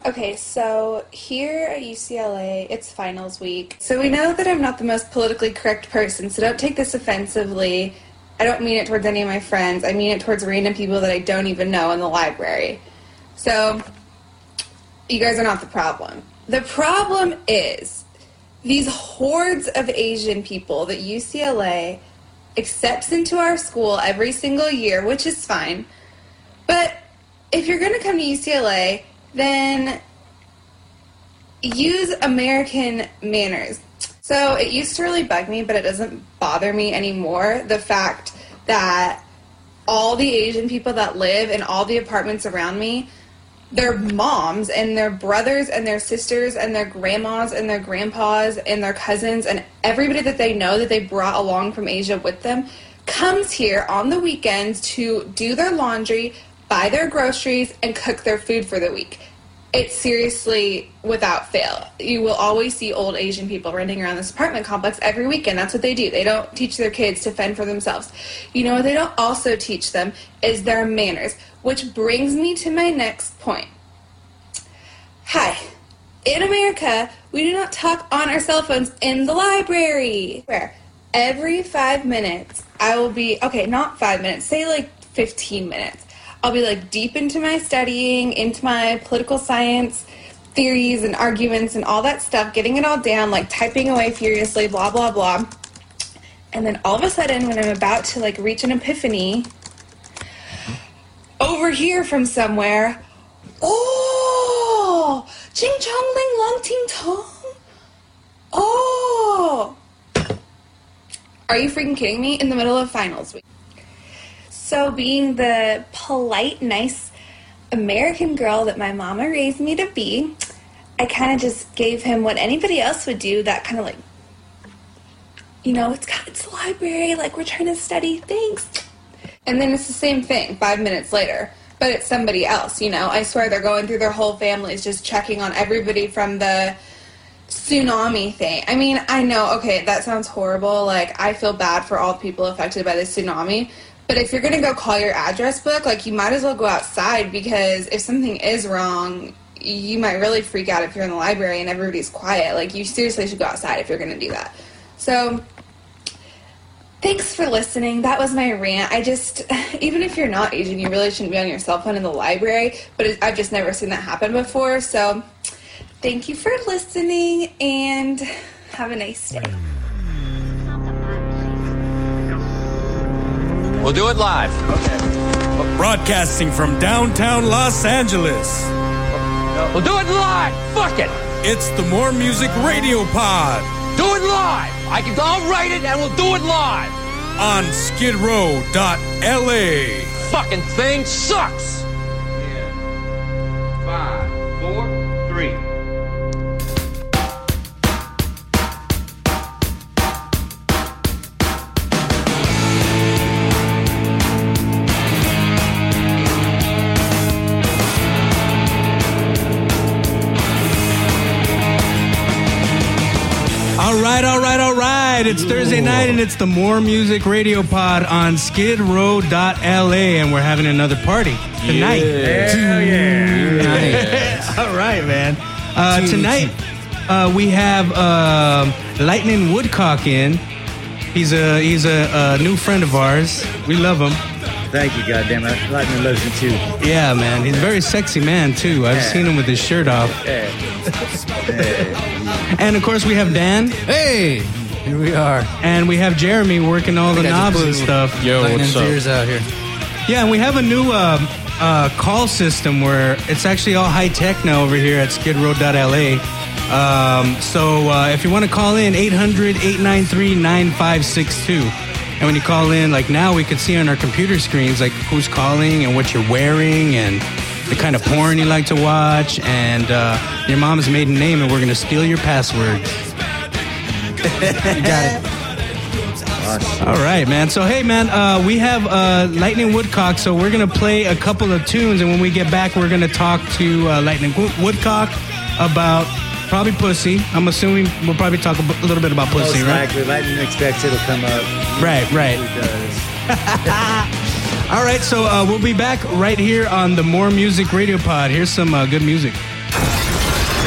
Okay, so here at UCLA, it's finals week. So we know that I'm not the most politically correct person, so don't take this offensively. I don't mean it towards any of my friends. I mean it towards random people that I don't even know in the library. So you guys are not the problem. The problem is these hordes of Asian people that UCLA accepts into our school every single year, which is fine. But if you're going to come to UCLA, then use American manners. So it used to really bug me, but it doesn't bother me anymore, the fact that all the Asian people that live in all the apartments around me, their moms and their brothers and their sisters and their grandmas and their grandpas and their cousins and everybody that they know that they brought along from Asia with them comes here on the weekends to do their laundry, buy their groceries, and cook their food for the week. It's seriously without fail. You will always see old Asian people running around this apartment complex every weekend. That's what they do. They don't teach their kids to fend for themselves. You know what they don't also teach them is their manners, which brings me to my next point. Hi. In America, we do not talk on our cell phones in the library. Where every 5 minutes, I will be, okay, not 5 minutes, say like 15 minutes. I'll be like deep into my studying, into my political science theories and arguments and all that stuff, getting it all down, like typing away furiously, blah, blah, blah. And then all of a sudden, when I'm about to like reach an epiphany, over here from somewhere, oh, ching chong ling long ting tong. Oh. Are you freaking kidding me? In the middle of finals week. So being the polite, nice American girl that my mama raised me to be, I kind of just gave him what anybody else would do, that kind of like, you know, it's the library, like we're trying to study, thanks. And then it's the same thing 5 minutes later, but it's somebody else, you know. I swear they're going through their whole families, just checking on everybody from the tsunami thing. I mean, I know, okay, that sounds horrible. Like, I feel bad for all the people affected by the tsunami. But if you're going to go call your address book, like, you might as well go outside, because if something is wrong, you might really freak out if you're in the library and everybody's quiet. Like, you seriously should go outside if you're going to do that. So, thanks for listening. That was my rant. I just, even if you're not Asian, you really shouldn't be on your cell phone in the library. But I've just never seen that happen before. So, thank you for listening, and have a nice day. We'll do it live. Okay. Broadcasting from downtown Los Angeles. We'll do it live. Fuck it. It's the More Music Radio Pod. Do it live. I'll write it and we'll do it live. On skidrow.la. Fucking thing sucks. 5, 4, 3. All right. It's Thursday night, and it's the More Music Radio Pod on skidrow.la, and we're having another party tonight. Yeah. All right, man. Tonight, we have Lightning Woodcock in. He's a new friend of ours. We love him. Thank you, goddammit. Lightning loves you too. Yeah, man. He's a very sexy man, too. I've seen him with his shirt off. And, of course, we have Dan. Hey, here we are. And we have Jeremy working all the knobs and stuff. Yo, what's up? Ears out here. Yeah, and we have a new call system where it's actually all high-tech now over here at skidrow.la. So if you want to call in, 800-893-9562. And when you call in, like now, we could see on our computer screens, like who's calling and what you're wearing and the kind of porn you like to watch and your mom's maiden name, and we're going to steal your password. You got it. Awesome. All right, man. So, hey, man, we have Lightning Woodcock, so we're going to play a couple of tunes, and when we get back, we're going to talk to Lightning Woodcock about probably pussy. I'm assuming we'll probably talk a little bit about pussy, right? Most likely. Lightning expects it'll come up. Right. It does. All right, so we'll be back right here on the More Music Radio Pod. Here's some good music.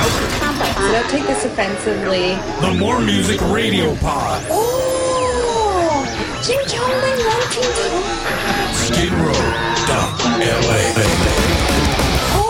So don't take this offensively. The More Music Radio Pod. Oh, Jim Coleman wanting to. Skid Row, LA. Oh.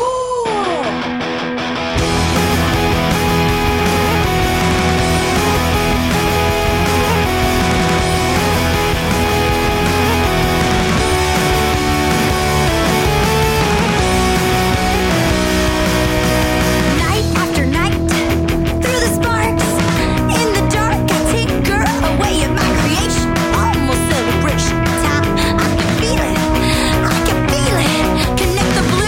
Night after night, through the sparks, in the dark, I tinker away at my creation. Almost celebration time. I can feel it, connect the blue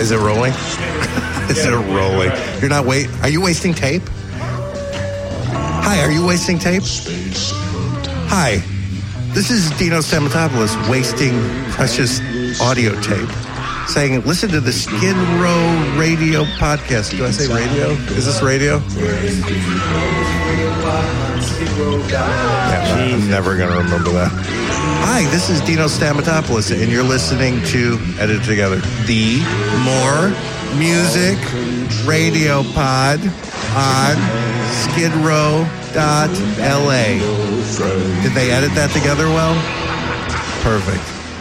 Is it rolling? Is it rolling? You're not Are you wasting tape? Hi, are you wasting tape? Hi, this is Dino Stamatopoulos wasting precious audio tape. Saying, listen to the Skid Row Radio podcast. Do I say radio? Is this radio? Yeah, I'm never going to remember that. Hi, this is Dino Stamatopoulos, and you're listening to, edit together, the More Music Radio Pod on skidrow.la. Did they edit that together well? Perfect.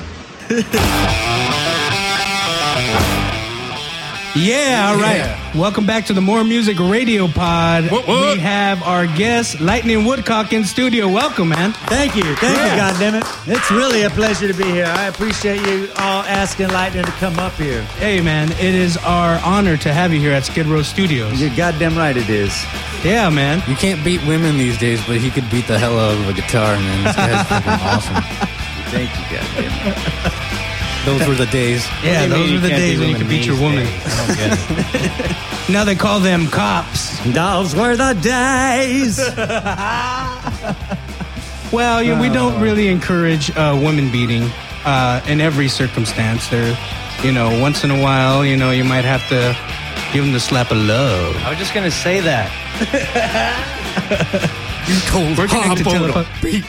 Yeah, all right. Yeah. Welcome back to the More Music Radio Pod. We have our guest, Lightning Woodcock, in studio. Welcome, man. Thank you, goddammit. It's really a pleasure to be here. I appreciate you all asking Lightning to come up here. Hey, man, it is our honor to have you here at Skid Row Studios. You're goddamn right it is. Yeah, man. You can't beat women these days, but he could beat the hell out of a guitar, man. This guy's fucking awesome. Thank you, goddammit. Those were the days. Yeah, those were the days when you could beat your woman. Now they call them cops. Those were the days. Well, yeah, we don't really encourage women beating in every circumstance. There, once in a while, you might have to give them the slap of love. I was just going to say that. You told We're connected to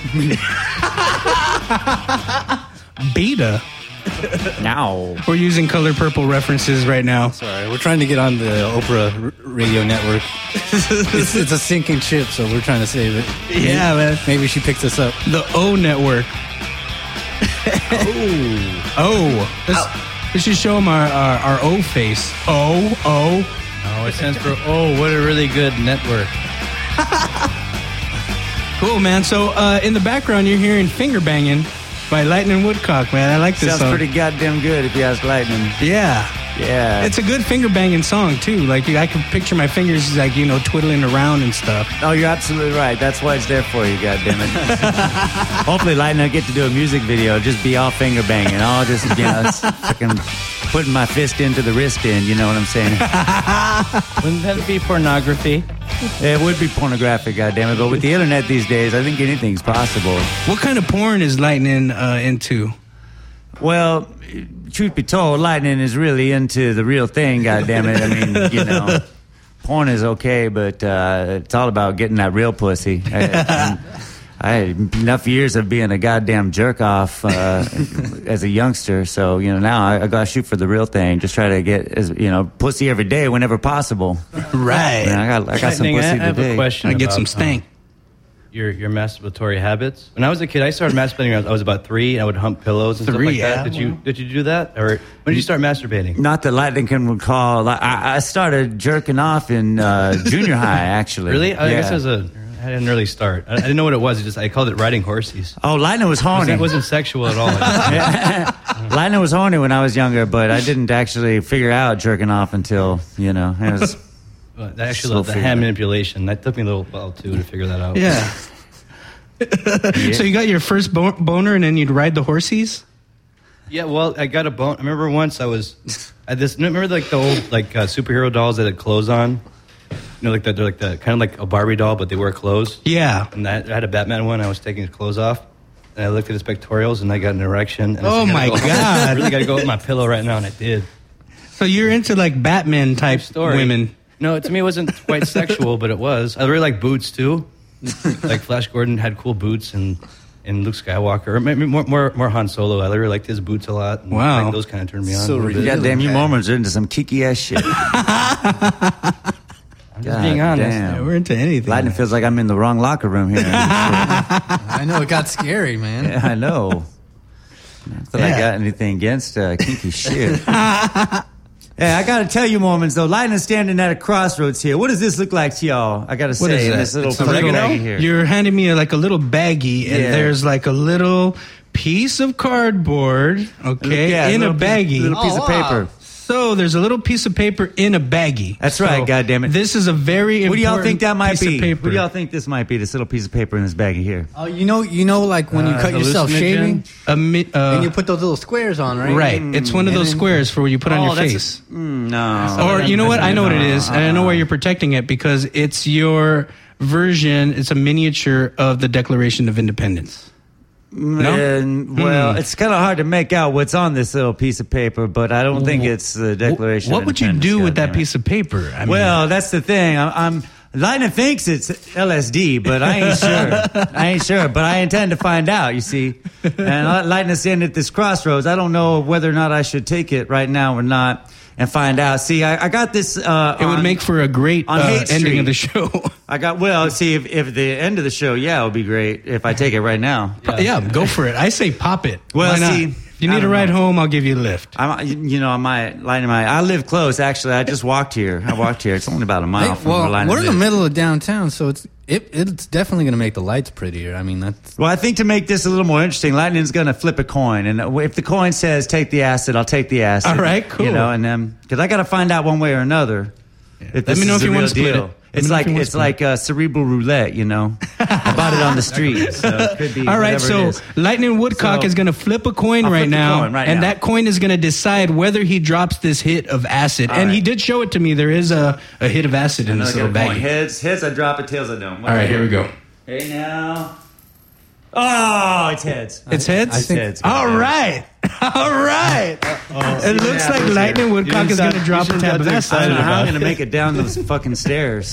Beta. Now. We're using Color Purple references right now. Sorry, we're trying to get on the Oprah radio network. It's a sinking ship, so we're trying to save it. Yeah, man. Maybe she picks us up. The O Network. We should show them our O face. O. Oh, it stands for, what a really good network. Cool, man. So in the background, you're hearing Finger Banging by Lightning Woodcock, man. I like this Sounds song. pretty goddamn good if you ask Lightning. Yeah. Yeah. It's a good finger banging song, too. Like, I can picture my fingers, like, twiddling around and stuff. Oh, you're absolutely right. That's why it's there for you, goddammit. Hopefully Lightning will get to do a music video, just be all finger banging. All just, fucking putting my fist into the wrist end, you know what I'm saying? Wouldn't that be pornography? It would be pornographic, goddammit. But with the internet these days, I think anything's possible. What kind of porn is Lightning into? Well, truth be told, Lightning is really into the real thing, goddammit. I mean, porn is okay, but it's all about getting that real pussy. I had enough years of being a goddamn jerk-off as a youngster, so, now I got to shoot for the real thing. Just try to get, pussy every day whenever possible. Right. I got some pussy I have today. a question. I get some stank. Your masturbatory habits. When I was a kid, I started masturbating when I was about 3. And I would hump pillows and stuff like that. Did you do that, or when did you start masturbating? Not that Lightning can recall. I started jerking off in junior high, actually. Really? I guess I didn't really start. I didn't know what it was. I called it riding horses. Oh, Lightning was horny. It wasn't sexual at all. Lightning was horny when I was younger, but I didn't actually figure out jerking off until, it was... Actually, the hand manipulation, that took me a little while, too, to figure that out. Yeah. So you got your first boner and then you'd ride the horsies? Yeah, well, I got a bone. I remember once remember like the old superhero dolls that had clothes on? They're like the kind of like a Barbie doll, but they wear clothes. Yeah. And I had a Batman one. I was taking his clothes off, and I looked at his pectorials, and I got an erection. And my God. I really got to go with my pillow right now, and I did. So you're into like Batman type women. No, to me it wasn't quite sexual, but it was. I really like boots too. Like Flash Gordon had cool boots, and Luke Skywalker, or maybe more Han Solo. I really liked his boots a lot. And wow, like, those kind of turned me on. So goddamn, you Mormons are into some kiki ass shit. I'm just being honest. Yeah, we're into anything. Lightning feels like I'm in the wrong locker room here. I know, it got scary, man. Yeah, I know. Not that I got anything against kinky shit. Hey, I got to tell you, Mormons, though, Lightning's standing at a crossroads here. What does this look like to y'all? I got to say, in this little baggie here. You're handing me like a little baggie, and there's like a little piece of cardboard, in a baggie. Little piece of paper. So there's a little piece of paper in a baggie. That's right, goddammit. This is a very important What do y'all think that might piece be? of paper. What do y'all think this might be? This little piece of paper in this baggie here. Oh, you know, like when you cut yourself shaving, and you put those little squares on, right? Right. It's one of those squares for what you put on your face. No. Or you know what? I know what it is, and I know why you're protecting it, because it's your version. It's a miniature of the Declaration of Independence. Well, it's kind of hard to make out what's on this little piece of paper, but I don't think it's the Declaration What of would you Independence, do with that goddammit. piece of paper? I mean, Well, that's the thing. Lightning thinks it's LSD, but I ain't sure. But I intend to find out, you see. And Lightning's in at this crossroads. I don't know whether or not I should take it right now or not and find out. See, I got this. it would make for a great Hate ending Street. of the show. See, if the end of the show, it would be great if I take it right now. Yeah, go for it. I say pop it. Well, Why not? see, if you need a ride home, I'll give you a lift. I live close. Actually, I just walked here. It's only about a mile from where Lightning we're in the lives. middle of downtown, so it's definitely going to make the lights prettier. I mean, that's Well, I think to make this a little more interesting, Lightning's going to flip a coin, and if the coin says take the acid, I'll take the acid. All right, cool. You know, and then because I got to find out one way or another. If this Let me know is if the you wanna real split deal. it. It's like cerebral roulette, you know. I bought it on the street, so it could be. All right, whatever it so is. Lightning Woodcock So, is going to flip a coin I'll right flip the now, coin right and now. that coin is going to decide whether he drops this hit of acid. All And right. he did show it to me. There is a hit of acid in this Another little coin. baggie. Heads, I drop it. Tails, I don't. All right, here we go. Hey now. Oh, it's heads. It's heads? I think heads. All right. All right. It looks like Lightning Woodcock is going to drop a tab of acid. I don't know how I'm going to make it down those fucking stairs.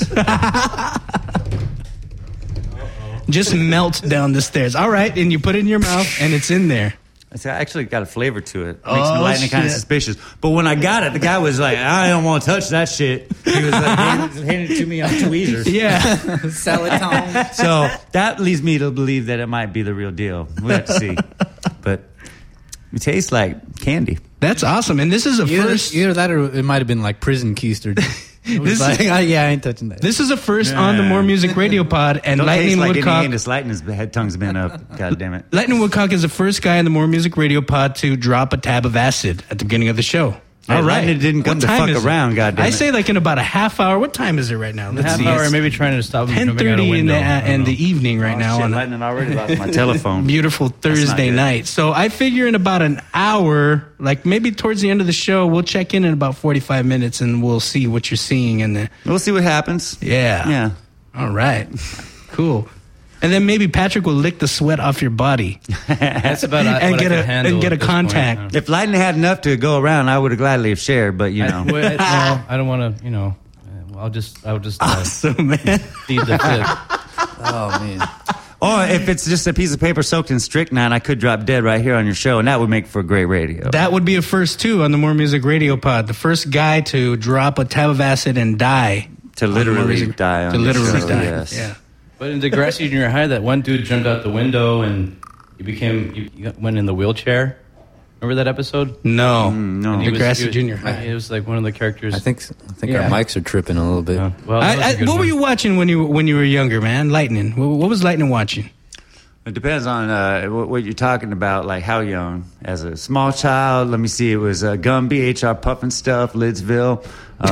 Just melt down the stairs. All right, and you put it in your mouth, and it's in there. It's actually got a flavor to it. Makes Oh, me Lightning kind of shit. suspicious. But when I got it, the guy was like, I don't want to touch that shit. He was like, handing it to me on tweezers. Yeah. salad time. So that leads me to believe that it might be the real deal. We'll have to see. But it tastes like candy. That's awesome. And this is a first. Either that or it might have been like prison keister. It was like, I ain't touching that. This is a first on the More Music Radio Pod, and Don't Lightning taste like Woodcock. any anus. Lightning's head tongue's been up. God damn it. Lightning Woodcock is the first guy in the More Music Radio Pod to drop a tab of acid at the beginning of the show. Hey, All right. Lightning didn't come What to time fuck is it? around, goddammit. I say like in about a half hour. What time is it right now? Let's Half see. hour, It's maybe trying to stop him from jumping out a 10:30 in window. the, I don't in know. the evening right now Shit, on a Lightning already lost my telephone. beautiful Thursday good. night. So I figure in about an hour, like maybe towards the end of the show, we'll check in about 45 minutes and we'll see what you're seeing. And We'll see what happens. yeah. Yeah. All right. Cool. And then maybe Patrick will lick the sweat off your body. That's about And what get I a- can handle and get at a this contact. point. If Lightning had enough to go around, I would have gladly have shared, but you know. I don't want to, I'll just Awesome, man. feed the fit. Oh man. Or if it's just a piece of paper soaked in strychnine, I could drop dead right here on your show, and that would make for great radio. That would be a first, too, on the More Music Radio Pod. The first guy to drop a tab of acid and die. To on the More literally Music- die on To your literally show, die. yes. Yeah. But in Degrassi Junior High, that one dude jumped out the window and you went in the wheelchair. Remember that episode? No. no. He was- Degrassi he was- Junior High. It was like one of the characters. I think Yeah. our mics are tripping a little bit. Well, that was a good What were one. you watching when you were younger, man? Lightning. What was Lightning watching? It depends on what you're talking about, like how young. As a small child, let me see, it was Gumby, H.R. Puffin stuff, Lidsville,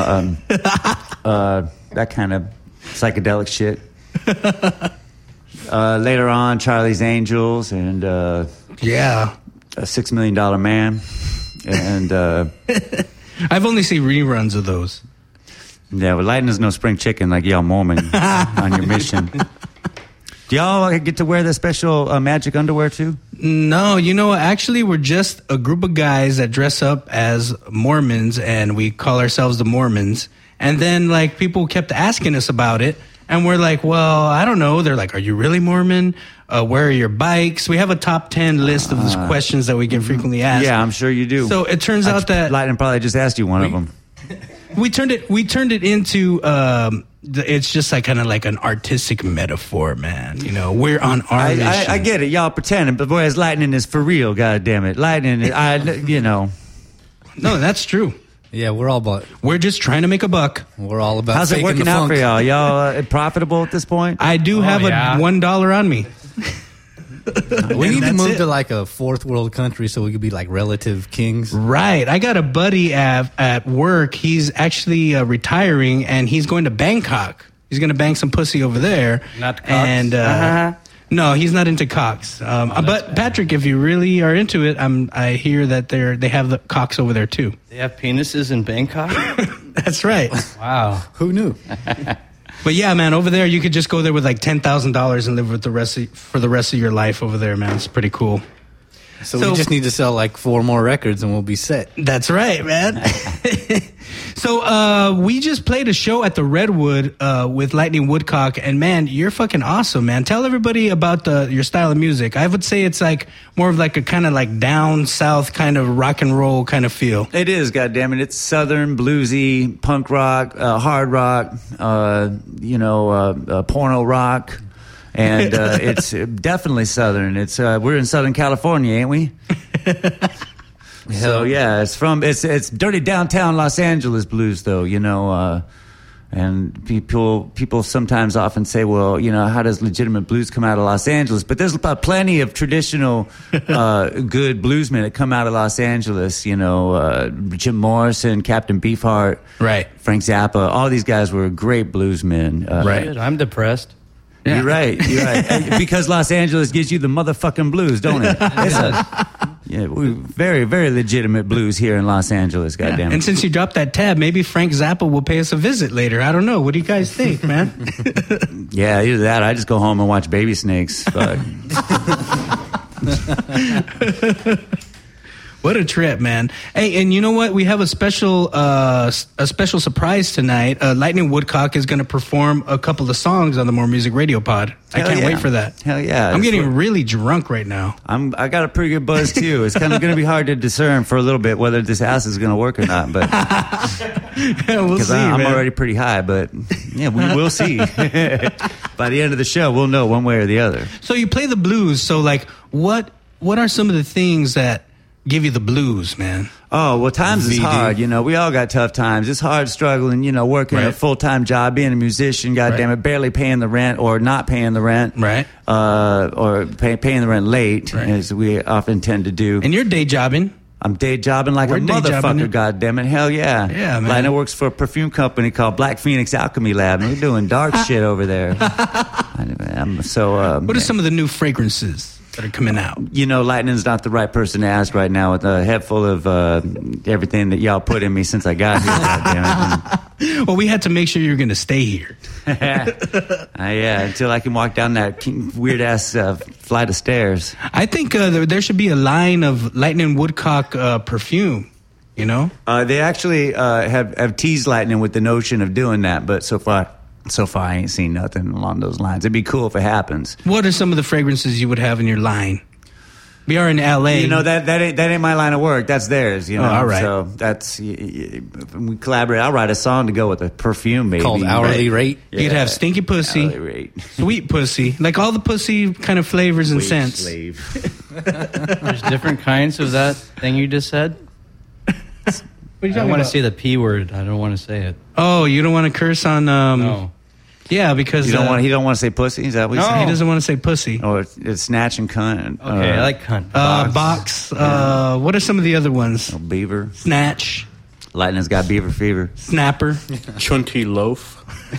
that kind of psychedelic shit. Later on, Charlie's Angels and Yeah. A $6 Million Man. And I've only seen reruns of those. yeah, well, Lightning's no spring chicken like y'all Mormon on your mission. Do y'all get to wear the special magic underwear too? No, actually, we're just a group of guys that dress up as Mormons, and we call ourselves the Mormons. And then, like, people kept asking us about it, and we're like, well, I don't know. They're like, are you really Mormon? Where are your bikes? We have a top 10 list of those questions that we get frequently asked. Yeah, I'm sure you do. So it turns out that Lightning probably just asked you one of them. we turned it into it's just like kind of like an artistic metaphor, man. We're on our mission. I get it. Y'all pretending, but whereas Lightning is for real, God damn it. Lightning, No, that's true. Yeah, We're just trying to make a buck. we're all about. How's it faking working the out funk. for y'all? Y'all profitable at this point? I do have yeah. $1 on me. We need to that's move it. to like a fourth world country so we could be like relative kings. Right. I got a buddy at work. He's actually retiring, and he's going to Bangkok. He's going to bang some pussy over there. Not cocks? And no, he's not into cocks. But bad. Patrick, if you really are into it, I hear that they have the cocks over there too. They have penises in Bangkok? That's right. Wow. Who knew? But yeah, man, over there you could just go there with like $10,000 and live with for the rest of your life over there, man. It's pretty cool. So we just need to sell like 4 more records and we'll be set. That's right, man. So we just played a show at the Redwood with Lightning Woodcock, and man, you're fucking awesome, man. Tell everybody about your style of music. I would say it's like more of like a kind of like down south kind of rock and roll kind of feel. It is, goddammit. It's southern, bluesy, punk rock, hard rock, porno rock. And it's definitely southern. It's we're in Southern California, ain't we? So yeah, it's dirty downtown Los Angeles blues, though. And people sometimes often say, well, how does legitimate blues come out of Los Angeles? But there's plenty of traditional good bluesmen that come out of Los Angeles. Jim Morrison, Captain Beefheart, right? Frank Zappa. All these guys were great bluesmen. Right. I'm depressed. Yeah. You're right. Because Los Angeles gives you the motherfucking blues, don't it? We're very, very legitimate blues here in Los Angeles, goddamn. And since you dropped that tab, maybe Frank Zappa will pay us a visit later. I don't know. What do you guys think, man? Yeah, either that. I just go home and watch Baby Snakes. Fuck. What a trip, man. Hey, and you know what? We have a special surprise tonight. Lightning Woodcock is going to perform a couple of songs on the More Music Radio Pod. I can't wait for that. Hell yeah. I'm getting really drunk right now. I got a pretty good buzz, too. It's kind of going to be hard to discern for a little bit whether this ass is going to work or not. But we'll see, I'm man. already pretty high, but yeah, we will see. By the end of the show, we'll know one way or the other. So you play the blues. So, like, what are some of the things that give you the blues, man? Oh, well, times is hard. We all got tough times. It's hard struggling, working a full-time job, being a musician, goddammit, barely paying the rent or not paying the rent. Right. Or paying the rent late, as we often tend to do. And you're day jobbing. I'm day jobbing like We're a day motherfucker, goddammit. Hell yeah. Yeah, man. Lina works for a perfume company called Black Phoenix Alchemy Lab, and we're doing dark shit over there. What are some of the new fragrances that are coming out? Lightning's not the right person to ask right now with a head full of everything that y'all put in me since I got here. Goddammit. Well, we had to make sure you're going to stay here. Until I can walk down that weird ass flight of stairs. I think there should be a line of Lightning Woodcock perfume. They actually have teased Lightning with the notion of doing that, but so far I ain't seen nothing along those lines. It'd be cool if it happens. What are some of the fragrances you would have in your line? We are in L.A. That ain't my line of work. That's theirs. Oh, all right. So that's we collaborate. I'll write a song to go with a perfume, maybe called Hourly Rate. Yeah. You'd have stinky pussy, rate. Sweet pussy, like all the pussy kind of flavors and scents. There's different kinds of that thing you just said. What are you I talking want to about? say the P word. I don't want to say it. Oh, you don't want to curse on? No. Yeah, because He don't want to say pussy. Is that what you he saying? doesn't want to say pussy. Or it's snatch and cunt. Okay, I like cunt. Box. What are some of the other ones? Beaver. Snatch. Lightning's got beaver fever. Snapper. Chunky loaf.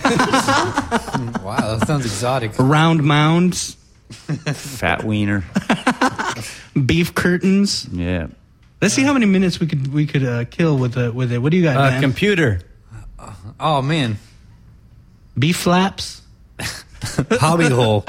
Wow, that sounds exotic. Round mounds. Fat wiener. Beef curtains. Yeah. Let's see how many minutes we could kill with it. What do you got, man? Computer. Oh, man. Beef flaps. Hobby hole.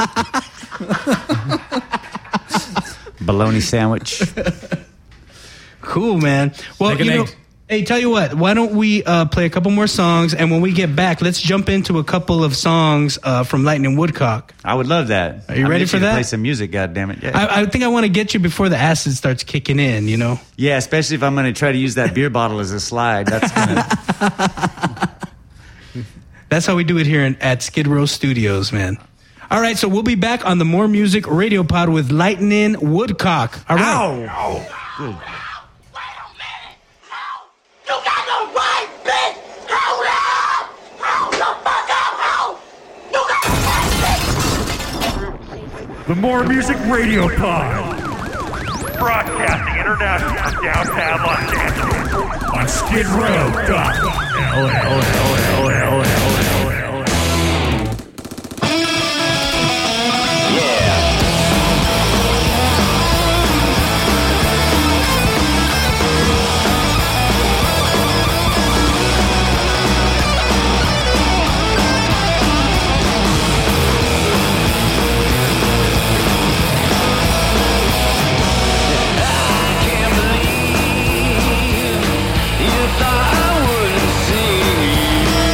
Bologna sandwich. Cool, man. Well, hey, tell you what. Why don't we play a couple more songs, and when we get back, let's jump into a couple of songs from Lightning Woodcock. I would love that. Are you ready for that? Play some music, goddammit. Yeah. I think I want to get you before the acid starts kicking in. Yeah, especially if I'm going to try to use that beer bottle as a slide. That's gonna. That's how we do it here at Skid Row Studios, man. All right, so we'll be back on the More Music Radio Pod with Lightning Woodcock. All right. Ow! Good. Wait a minute! You got no right, bitch! Hold up! Hold the fuck up! Hold! You got no right, bitch! the More Music Radio Pod. Broadcasting internationally from downtown Los Angeles on Skid Row.LL. I wouldn't see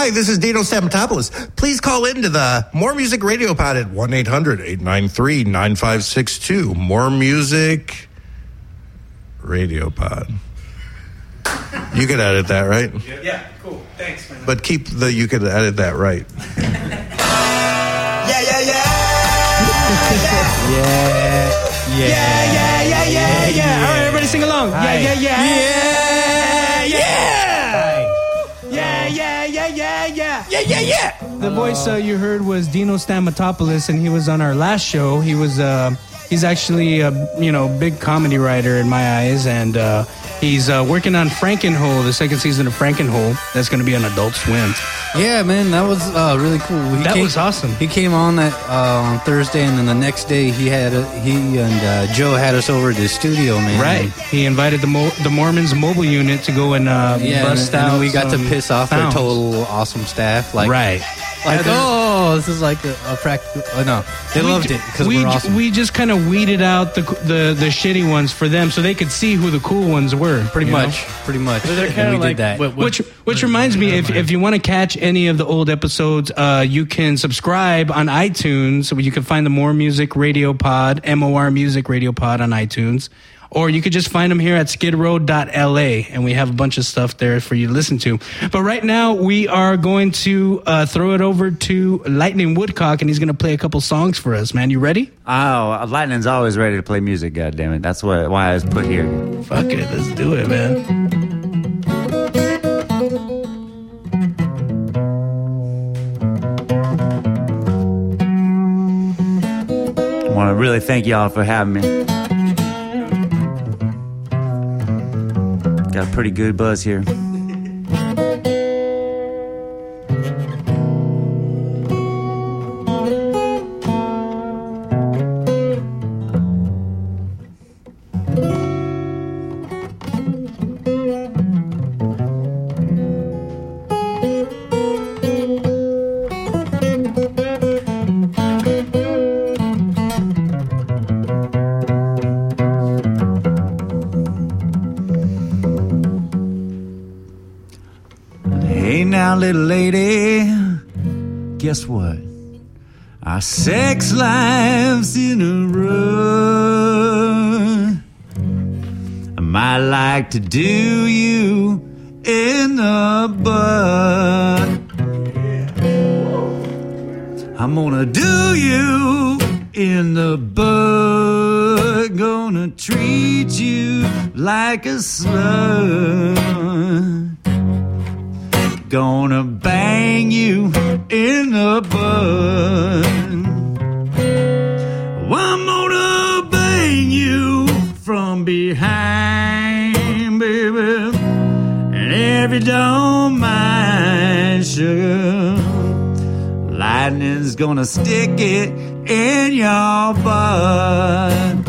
Hi, this is Dino Stamatopoulos. Please call into the More Music Radio Pod at 1-800-893-9562. More Music Radio Pod. You could edit that, right? Yeah, cool. Thanks, man. But you could edit that right. Yeah. All right, everybody sing along. Yeah. The voice you heard was Dino Stamatopoulos, and he was on our last show. He's actually a big comedy writer in my eyes, and he's working on Frankenhole, the second season of Frankenhole. That's going to be on Adult Swim. Yeah, man, that was really cool. That was awesome. He came on on Thursday, and then the next day he and Joe had us over to the studio, man. Right. He invited the Mormons mobile unit to go and bust out. And we got to piss off their pounds. total awesome staff. Right. Like, this is like a practical. Oh no, they loved it because we're awesome. We just kind of weeded out the shitty ones for them, so they could see who the cool ones were. Pretty much. They're kind of like did that. Which reminds me, if you want to catch any of the old episodes, you can subscribe on iTunes. So you can find the More Music Radio Pod, MOR Music Radio Pod on iTunes. Or you could just find them here at skidrow.la, and we have a bunch of stuff there for you to listen to. But right now, we are going to throw it over to Lightning Woodcock, and he's going to play a couple songs for us, man. You ready? Oh, Lightning's always ready to play music, goddammit. That's why I was put here. Fuck it, let's do it, man. I want to really thank y'all for having me. Got a pretty good buzz here. Little lady, guess what? Our sex life's in a run. I might like to do you in the butt. I'm gonna do you in the butt. Gonna treat you like a slut. Gonna bang you in the butt. I'm gonna bang you from behind, baby. And if you don't mind, sugar, lightning's gonna stick it in your butt.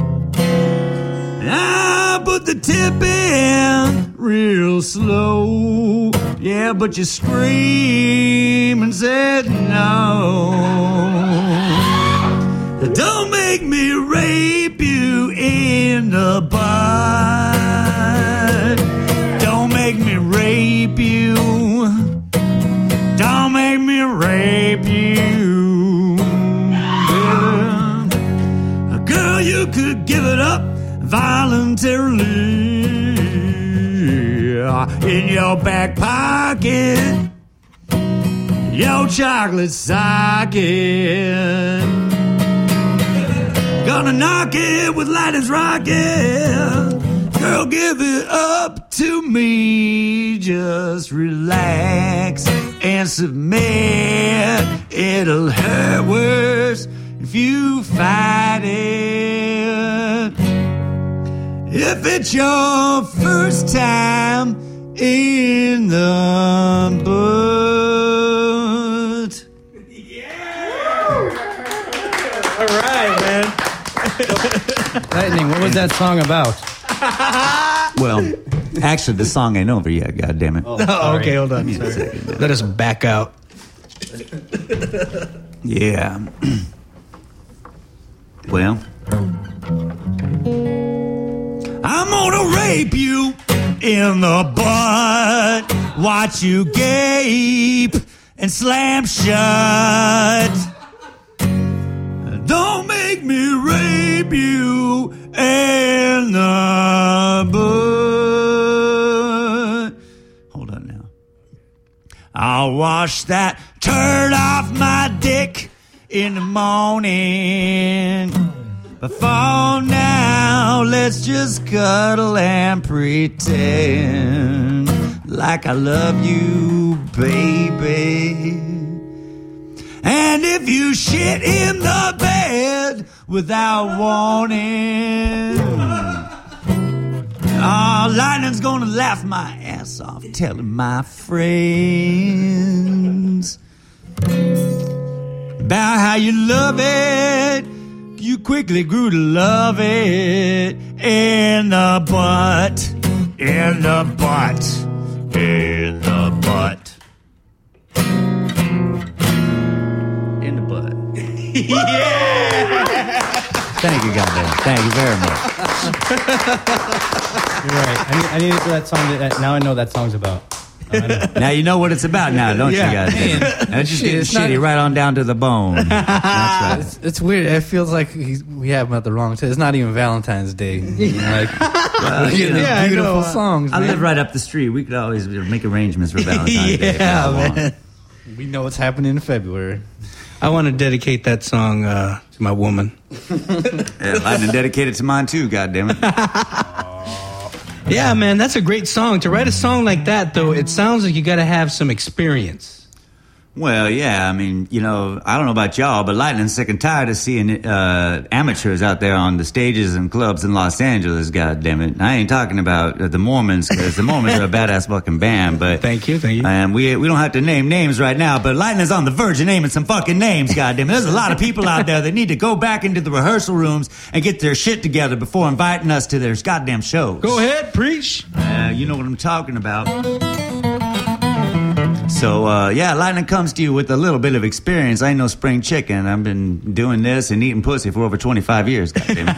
I put the tip in real slow. Yeah, but you scream and said no. Don't make me rape you in the butt. Don't make me rape you. Don't make me rape you. Girl, you could give it up voluntarily. In your back pocket, your chocolate socket. Gonna knock it with lightning's rocket. Girl, give it up to me. Just relax and submit. It'll hurt worse if you fight it. If it's your first time in the butt. Yeah! All right, man. Lightning, what was that song about? Well, actually, the song ain't over yet, goddammit. Oh, okay, hold on. Let us back out. Yeah. Well, I'm gonna rape you in the butt. watch you gape and slam shut. Don't make me rape you in the butt. Hold on now. I'll wash that turd off my dick in the morning. But for now, let's just cuddle and pretend like I love you, baby. And if you shit in the bed without warning, oh, Lightning's gonna laugh my ass off telling my friends about how you love it. You quickly grew to love it in the butt, in the butt, in the butt. In the butt. Yeah! Thank you, goddamn. Thank you very much. You're right. I need it for that song. Now I know what that song's about. Now you know what it's about now, don't you, guys? That's just getting shitty right on down to the bone. That's right. It's weird. It feels like we have him at the wrong time. It's not even Valentine's Day. We're getting these beautiful songs. I live right up the street. We could always make arrangements for Valentine's Day. Yeah, man. We know what's happening in February. I want to dedicate that song to my woman. I can dedicate it to mine too, goddammit. Yeah, man, that's a great song. To write a song like that, though, it sounds like you got to have some experience. Well, yeah, I mean, you know, I don't know about y'all, but Lightning's sick and tired of seeing amateurs out there on the stages and clubs in Los Angeles, goddammit. I ain't talking about the Mormons, because the Mormons are a badass fucking band, but... Thank you. And we don't have to name names right now, but Lightning's on the verge of naming some fucking names, goddammit. There's a lot of people out there that need to go back into the rehearsal rooms and get their shit together before inviting us to their goddamn shows. Go ahead, preach. You know what I'm talking about. So, yeah, Lightning comes to you with a little bit of experience. I ain't no spring chicken. I've been doing this and eating pussy for over 25 years, goddammit.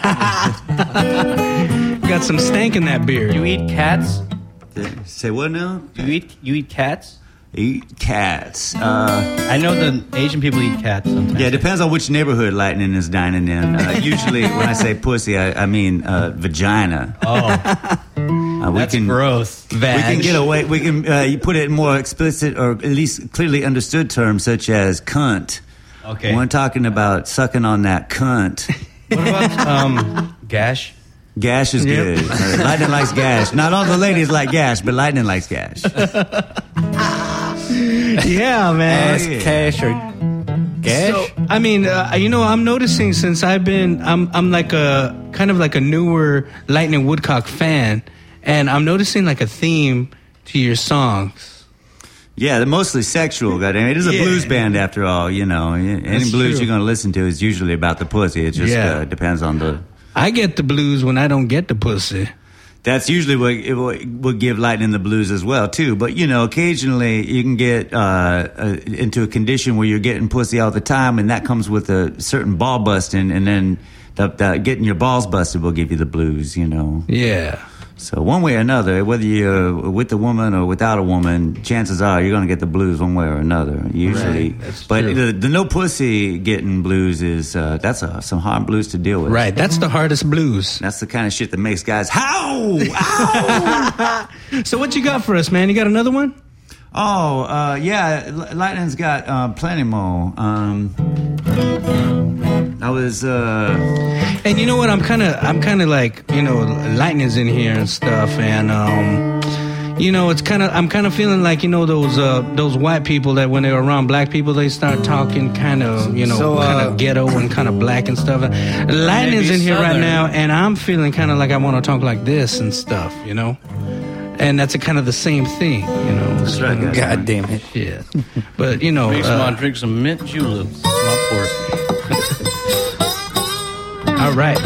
Got some stank in that beer. You eat cats? Say what now? You eat cats? Eat cats. I know the Asian people eat cats sometimes. Yeah, it depends on which neighborhood Lightning is dining in. Usually, when I say pussy, I mean vagina. Oh. That's gross. We can get away. We can you put it in more explicit or at least clearly understood terms such as cunt. Okay. We're talking about sucking on that cunt. What about gash? Gash is good. Lightning likes gash. Not all the ladies like gash, but Lightning likes gash. Yeah, man. Ass, cash, or gash? So, I mean, you know, I'm noticing since I'm like a kind of like a newer Lightning Woodcock fan, and I'm noticing like a theme to your songs. Yeah, they're mostly sexual. Goddamn, it is a blues band after all. You know, any That's blues true. you're going to listen to is usually about the pussy. It just depends on the. I get the blues when I don't get the pussy. That's usually what it will give Lightning the blues as well too. But you know, occasionally you can get into a condition where you're getting pussy all the time, and that comes with a certain ball busting, and then the getting your balls busted will give you the blues. You know. Yeah. So one way or another, whether you're with a woman or without a woman, chances are you're going to get the blues one way or another. Usually, right, that's but true. the no pussy getting blues is that's some hard blues to deal with. Right, that's the hardest blues. That's the kind of shit that makes guys howl. Ow! So what you got for us, man? You got another one? Oh, yeah, Lightning's got plenty more. I was And you know what? I'm kind of like, you know, Lightning's in here and stuff, and you know, I'm kind of feeling like, you know, those white people that when they're around black people, they start talking kind of, you know, kind of ghetto and kind of black and stuff. Lightning's in here right now, and I'm feeling kind of like I want to talk like this and stuff, you know. And that's a kind of the same thing, you know. That's right, guys. God damn it. Yeah. But, you know. Drink some mint juleps. Not pork. All right.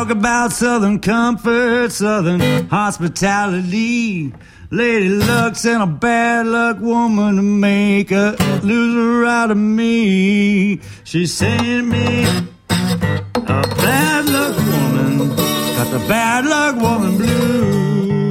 talk about Southern comfort, Southern hospitality. Lady Luck's and a bad luck woman to make a loser out of me. She sent me a bad luck woman, got the bad luck woman blue.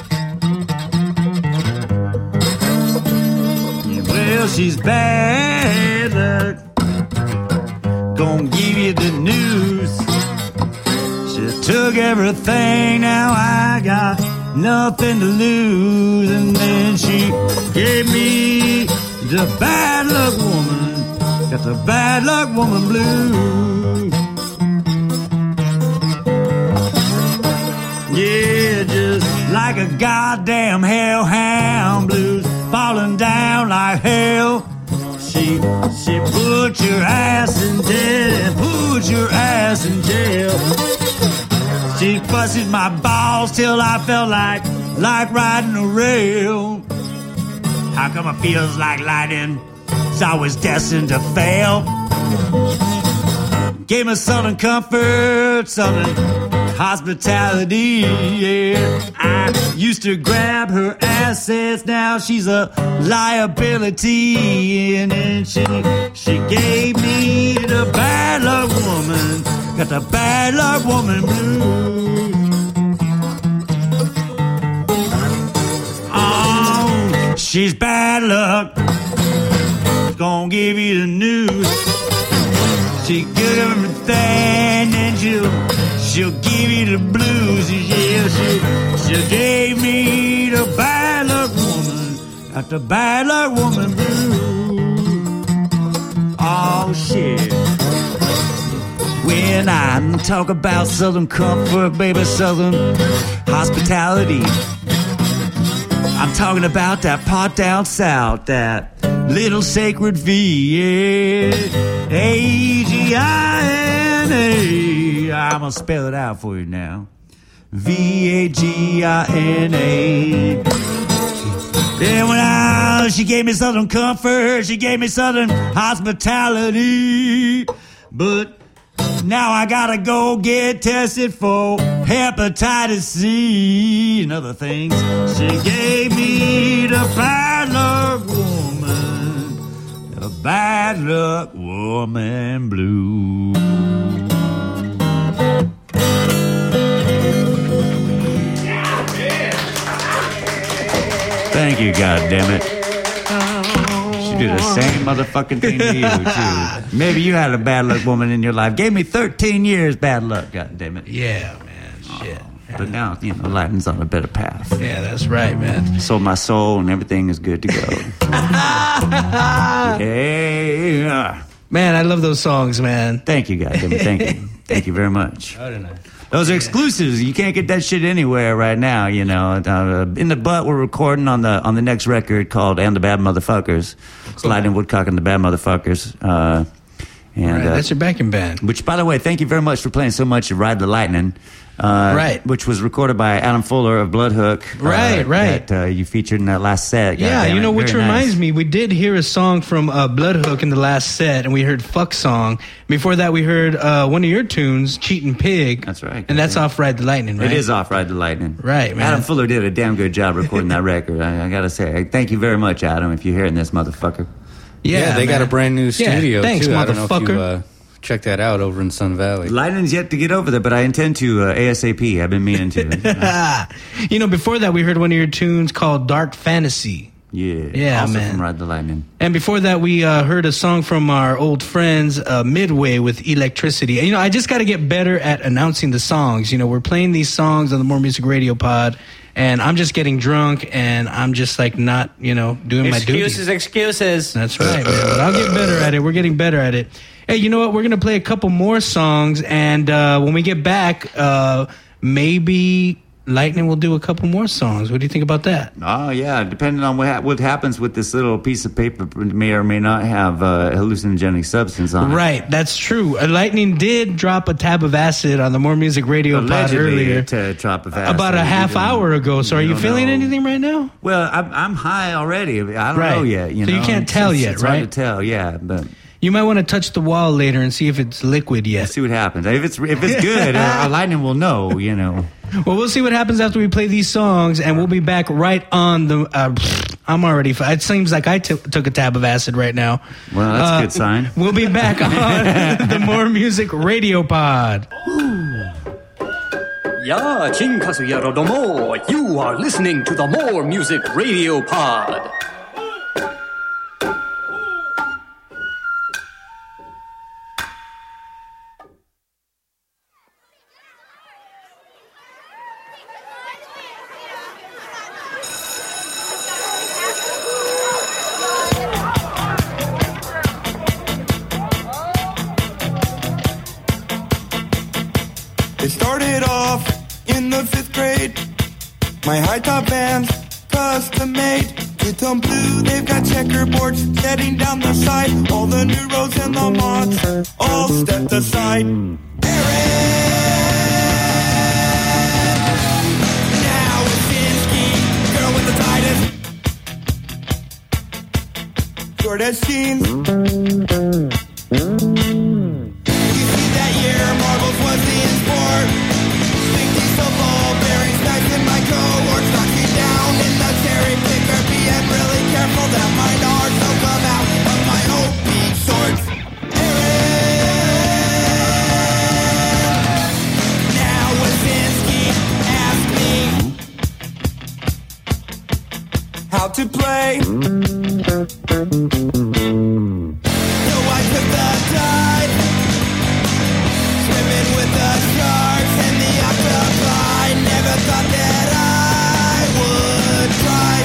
Well, she's bad luck, gonna give you the news. She took everything, now I got nothing to lose. And then she gave me the bad luck woman, got the bad luck woman blues. Yeah, just like a goddamn hellhound, blues falling down like hell. She put your ass in jail, put your ass in jail. She busted my balls till I felt like riding a rail. How come it feels like lightning? It's always destined to fail. Gave me Southern comfort, Southern hospitality, yeah. I used to grab her assets, now she's a liability. And then she gave me the bad luck woman, got the bad luck woman blues. Oh, she's bad luck, gonna give you the news. She give everything and she'll give you the blues. Yeah, she gave me the bad luck woman, got the bad luck woman blues. Oh shit. When I talk about Southern comfort, baby, Southern hospitality, I'm talking about that part down south, that little sacred V, yeah. A-G-I-N-A. I'm gonna spell it out for you now. V-A-G-I-N-A. Yeah, she gave me Southern comfort, she gave me Southern hospitality, but now I gotta go get tested for hepatitis C and other things. She gave me the bad luck woman, the bad luck woman blue. Thank you, goddammit. She did the same motherfucking thing to you, too. Maybe you had a bad luck woman in your life. Gave me 13 years bad luck, goddammit. Yeah, man. Shit. But now, Lightning's on a better path. Yeah, that's right, man. Sold my soul and everything is good to go. Yeah. Man, I love those songs, man. Thank you, goddammit. Thank you. Thank you very much. Those are exclusives. You can't get that shit anywhere right now, In the Butt, we're recording on the next record called And the Bad Motherfuckers. It's Lightning Woodcock and the Bad Motherfuckers. That's your backing band. Which, by the way, thank you very much for playing so much of Ride the Lightning. Which was recorded by Adam Fuller of Bloodhook. Right. That you featured in that last set. Yeah, which reminds me, we did hear a song from Bloodhook in the last set, and we heard Fuck Song. Before that, we heard one of your tunes, Cheatin' Pig. That's right. And that's off Ride the Lightning, right? It is off Ride the Lightning. Right, man. Adam Fuller did a damn good job recording that record. I gotta say, thank you very much, Adam, if you're hearing this, motherfucker. Yeah, they got a brand new studio, thanks, too. motherfucker. I don't know if you, check that out over in Sun Valley. Lightning's yet to get over there, but I intend to ASAP. I've been meaning to. Before that, we heard one of your tunes called Dark Fantasy. Yeah, also man. from Ride the Lightning. And before that, we heard a song from our old friends, Midway, with Electricity. And, I just got to get better at announcing the songs. We're playing these songs on the More Music Radio Pod, and I'm just getting drunk, and I'm just, not, doing my duty. Excuses. That's right, man. But I'll get better at it. We're getting better at it. Hey, you know what? We're going to play a couple more songs, and when we get back, maybe Lightning will do a couple more songs. What do you think about that? Oh, yeah. Depending on what happens with this little piece of paper, may or may not have hallucinogenic substance on it. Right. That's true. Lightning did drop a tab of acid on the More Music Radio pod earlier. Drop of acid. About a half hour ago. So are you feeling anything right now? Well, I'm high already. I don't know yet. So you can't tell yet, it's right? Hard to tell, yeah. But You might want to touch the wall later and see if it's liquid yet. See what happens. If it's good, Lightning will know, you know. Well, we'll see what happens after we play these songs, and we'll be back right on the... I'm already... It seems like I took a tab of acid right now. Well, that's a good sign. We'll be back on the More Music Radio Pod. Yeah, Chinkasu Yarodomo. You are listening to the More Music Radio Pod. It started off in the 5th grade. My high top Vans, custom made. Two-tone blue, they've got checkerboards setting down the side. All the new roads and the mods all stepped aside. Now it's Sinsky, girl with the tightest. Short as jeans. That year, Marbles was the sport. Big diesel ball bearings, nice in my cohorts. Knock you down in the cherry picker. Being really careful that my nards don't come out of my old beat shorts. Now Wazinski asked me how to play. So I took the dive. Swimming with the sharks and the octopi. Never thought that I would try.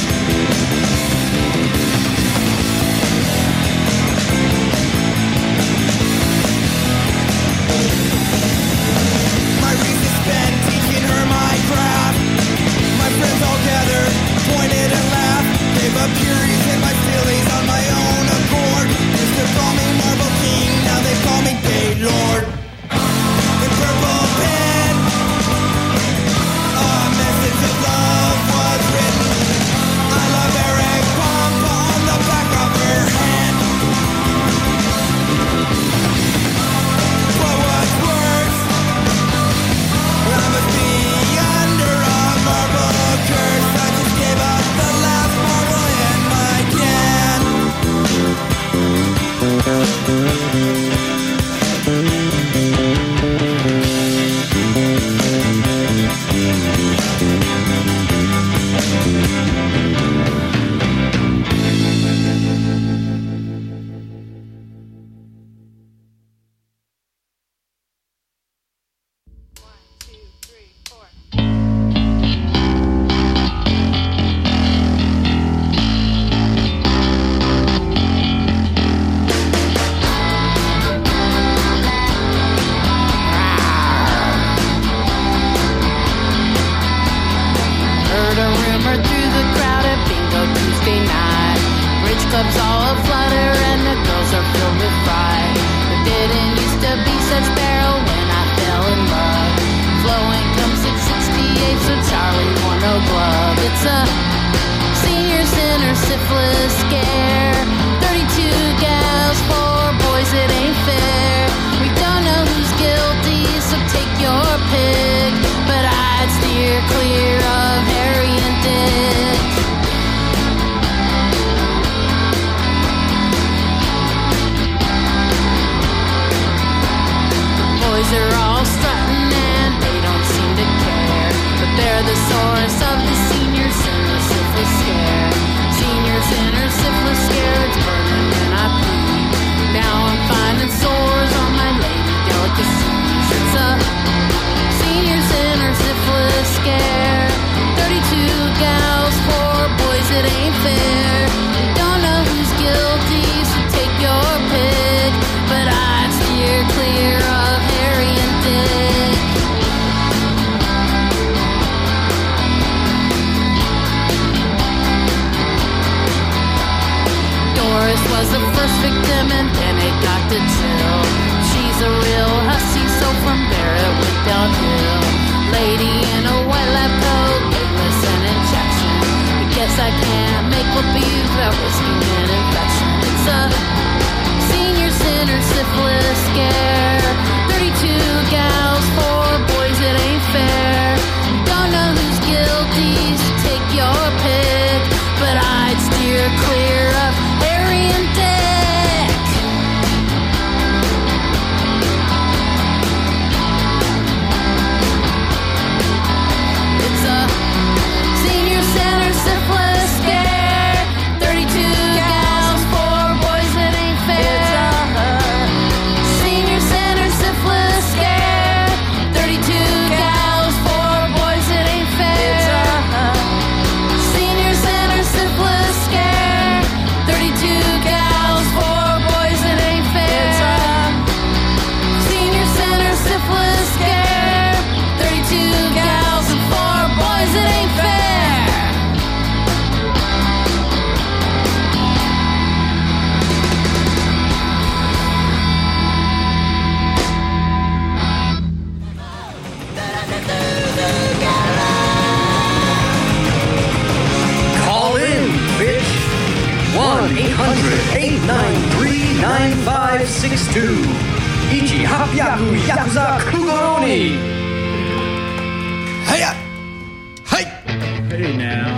My week is spent teaching her my craft. My friends all gathered, pointed and laughed. Gave up Furies and my feelings on my own accord. Used to call me Marble King, now they call me Gaylord. Purple pen, a message of love was written. I love Eric Pump on the back of her hand. What was worse? I must be under a marble curse. I just gave up the last marble in my can. I can't make what be without risking an infection. It's a senior scare. 32 gals, 4 boys, it ain't fair. Don't know who's guilty, so take your pick. But I'd steer clear of Harry and Dick. It's a senior center syphilis scare. 32 gals, 4 boys, it ain't fair. Senior center syphilis scare. 32 gals, 4 boys, it ain't fair. Senior center syphilis scare. 32 gals, 4 boys, it ain't fair. Senior center syphilis scare. 32 gals and 4 boys, it ain't fair. Call in, bitch. 1-800-893-9562. Ichi Hapyaku Yakuza Kugoroni. Hiya! Hi! Hey now.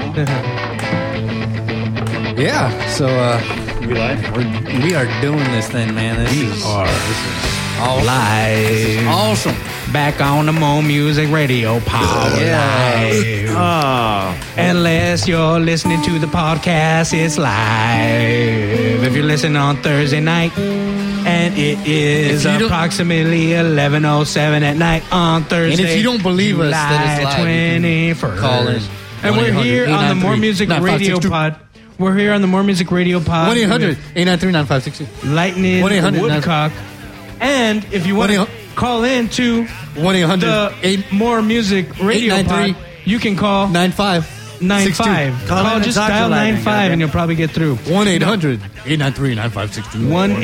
Yeah, so We live? we are doing this thing, man. This is awesome. Live. Awesome. Back on the More Music Radio Pod. Live. Oh. Unless you're listening to the podcast, it's live. If you're listening on Thursday night, and it is If you don't- approximately 11:07 at night on Thursday. And if you don't believe us that it's live, July you can 21st. call in. And we're here on the More 1-800-893-9562. Music Radio Pod. We're here on the More Music Radio Pod. 1-800-893-9562. Lightning 1-800 Woodcock. And if you want to 1-800 call in to 1-800 the More Music Radio 893 Pod, you can call 95. Call in just and talk to dial Lightning, 95 and you'll probably get through. 1-800-893-9562.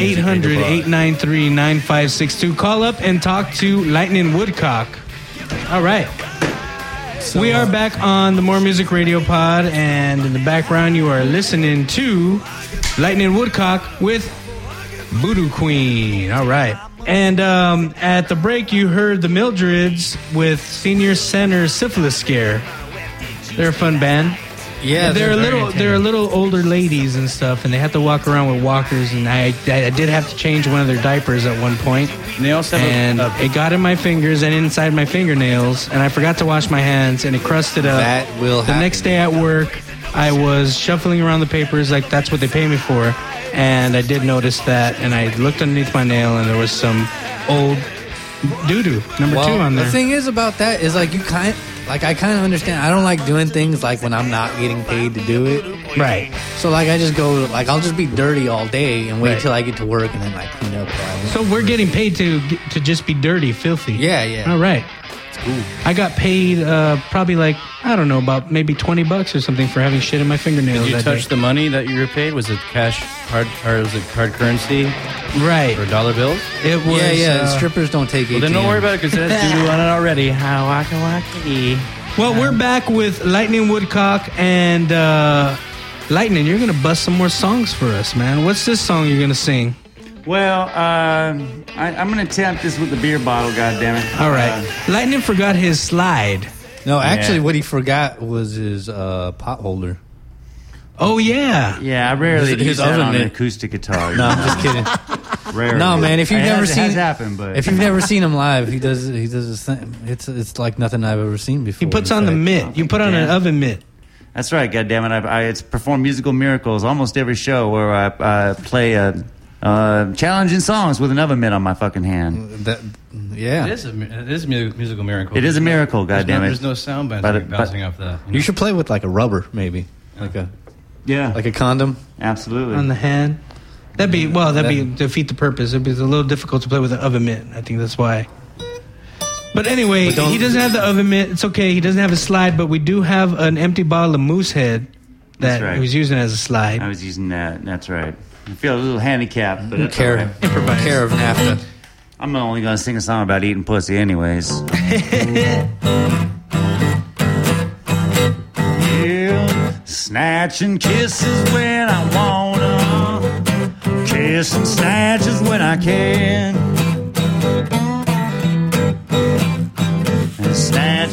1-800-893-9562. Call up and talk to Lightning Woodcock. All right. We are back on the More Music Radio Pod, and in the background you are listening to Lightning Woodcock with Voodoo Queen. All right. And at the break you heard the Mildreds with Senior Center Syphilis Scare. They're a fun band. Yeah, they're a little older ladies and stuff, and they have to walk around with walkers. And I did have to change one of their diapers at one point. And they also have it got in my fingers and inside my fingernails, and I forgot to wash my hands, and it crusted up. That will The happen. next day at work, I was shuffling around the papers like that's what they pay me for, and I did notice that, and I looked underneath my nail, and there was some old doo-doo number 2 on there. The thing is about that is like I kind of understand. I don't like doing things like when I'm not getting paid to do it. Right. So like I just go like I'll just be dirty all day and wait Right. till I get to work and then like clean up. So we're getting paid to just be dirty, filthy. Yeah. All right. It's cool. I got paid probably like, I don't know, about maybe $20 or something for having shit in my fingernails. Did you that touch day. the money that you were paid? Was it cash, hard, or was it hard currency? Right. Or dollar bills? It was. Yeah. Strippers don't take Well, then don't worry about it because it has doo-doo on it already. How wacky. Well, we're back with Lightning Woodcock, and Lightning, you're going to bust some more songs for us, man. What's this song you're going to sing? Well, I'm going to attempt this with the beer bottle, goddammit. All right. Lightning forgot his slide. No, actually, Yeah. what he forgot was his pot holder. Oh, yeah. Yeah, I rarely His use that oven on an mitt. acoustic guitar. No, I'm just kidding. Rarely. No, man, if you've It never has- it seen has happened, but if you've never seen him live, he does his thing. It's like nothing I've ever seen before. He puts on the mitt. You put on an oven mitt. That's right, goddammit. It's performed musical miracles almost every show where I play challenging songs with an oven mitt on my fucking hand. Yeah. It is a musical miracle. It is a miracle, There's goddammit. There's no sound bouncing off that. You should play with like a rubber, maybe like a condom. Absolutely. On the hand. That'd be defeat the purpose. It'd be a little difficult to play with an oven mitt. I think that's why. But anyway, he doesn't have the oven mitt. It's okay. He doesn't have a slide, but we do have an empty bottle of Moosehead that That's right. he was using as a slide. I was using that. That's right. I feel a little handicapped, but it's Care, all right. care of NAFTA. I'm only going to sing a song about eating pussy anyways. Yeah, snatching kisses when I wanna, kiss and snatches when I can.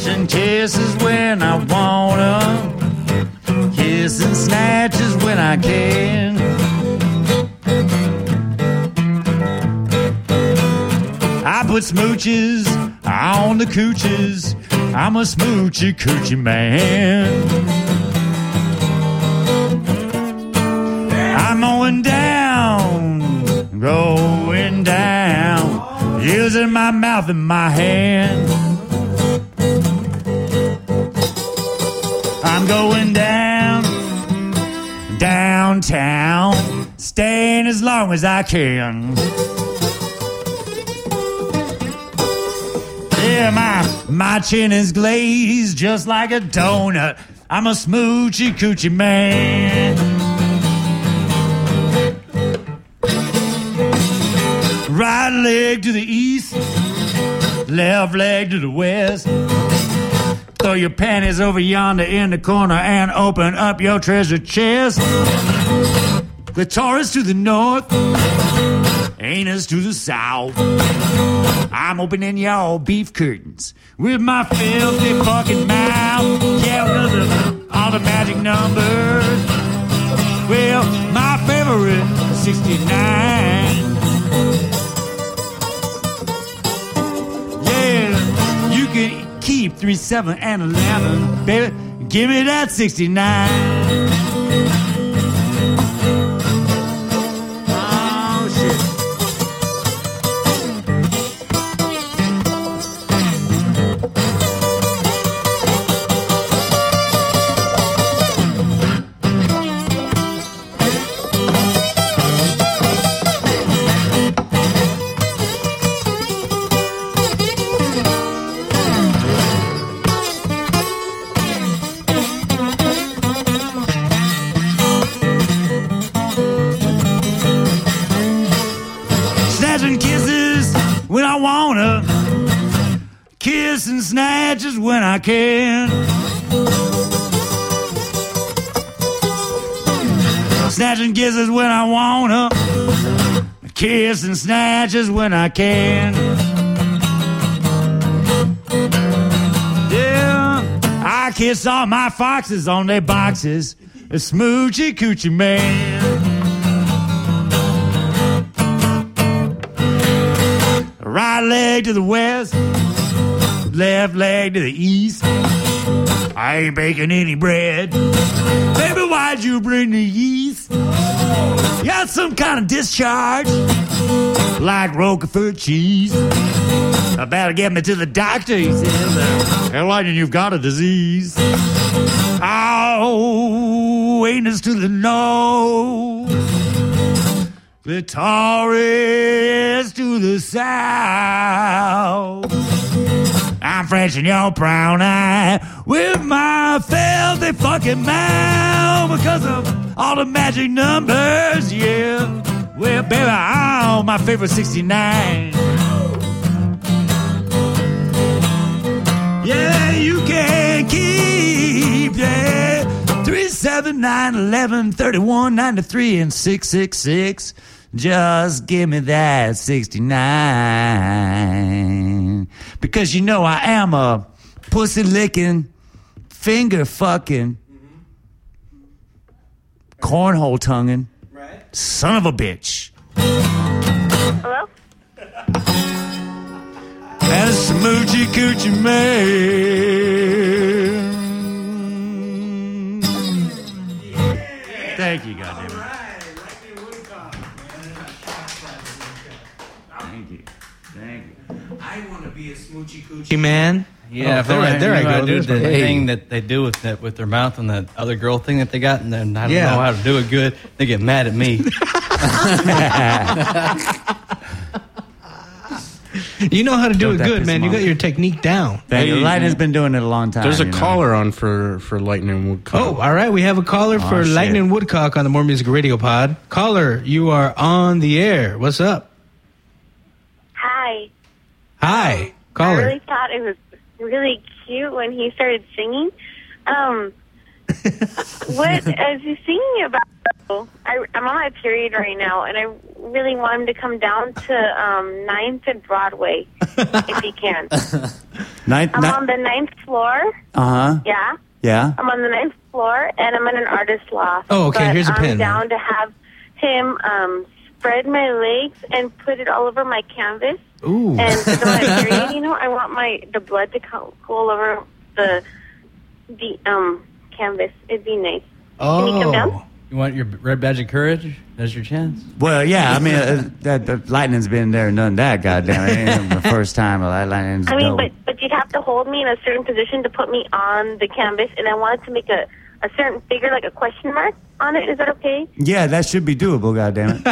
snatching kisses when I want 'em. Kissing snatches when I can. I put smooches on the cooches. I'm a smoochy coochie man. I'm going down, using my mouth and my hand. I'm going downtown, staying as long as I can. Yeah, my chin is glazed just like a donut. I'm a smoochy coochie man. Right leg to the east, left leg to the west. Throw your panties over yonder in the corner and open up your treasure chest. Clitoris to the north, anus to the south. I'm opening y'all beef curtains with my filthy fucking mouth. Yeah, because of all the magic numbers. Well, my favorite 69. Yeah, you can keep 3, 7, and 11, baby. Give me that 69. Kissing snatches when I can. Snatching kisses when I wanna. Kissing snatches when I can. Yeah, I kiss all my foxes on their boxes. A smoochy coochie man. Right leg to the west, left leg to the east. I ain't baking any bread. Baby, why'd you bring the yeast? You got some kind of discharge, like Roquefort cheese. I better get me to the doctor, he says. Lightning, you've got a disease. Oh, anus to the nose. Clitoris to the south. I'm Frenching your brown eye with my filthy fucking mouth because of all the magic numbers, yeah. Well, baby, I'm my favorite 69. Yeah, you can keep, yeah. 3, 7, 9, 11, 31, 93, and 666. Just give me that 69. Because you know I am a pussy licking, finger fucking, cornhole tonguing, son of a bitch. Hello? And a smoochy coochie man. Thank you, goddammit. I want to be a smoochy coochie man. Yeah, there I go. Do the thing that they do with their mouth and that other girl thing that they got, and then I don't know how to do it good. They get mad at me. You know how to do it good, man. You got your technique down. Thank you. Lightning's been doing it a long time. There's a caller on for Lightning Woodcock. Oh, all right. We have a caller for Lightning Woodcock on the More Music Radio Pod. Caller, you are on the air. What's up? Hi. Hi, caller. I really thought it was really cute when he started singing. What is he singing about? I'm on my period right now, and I really want him to come down to 9th and Broadway, if he can. I'm on the 9th floor. Uh-huh. Yeah. Yeah. I'm on the 9th floor, and I'm in an artist loft. Oh, okay, But here's a pen. I'm down to have him spread my legs and put it all over my canvas. Ooh. And for my period, I want the blood to go all over the canvas. It'd be nice. Can you come down? You want your red badge of courage? That's your chance. Well, yeah, I mean, the lightning's been there and done that, goddamn it. It ain't the first time lightning's I mean, dope. but you'd have to hold me in a certain position to put me on the canvas, and I wanted to make a certain figure, like a question mark on it. Is that okay? Yeah, that should be doable, goddammit.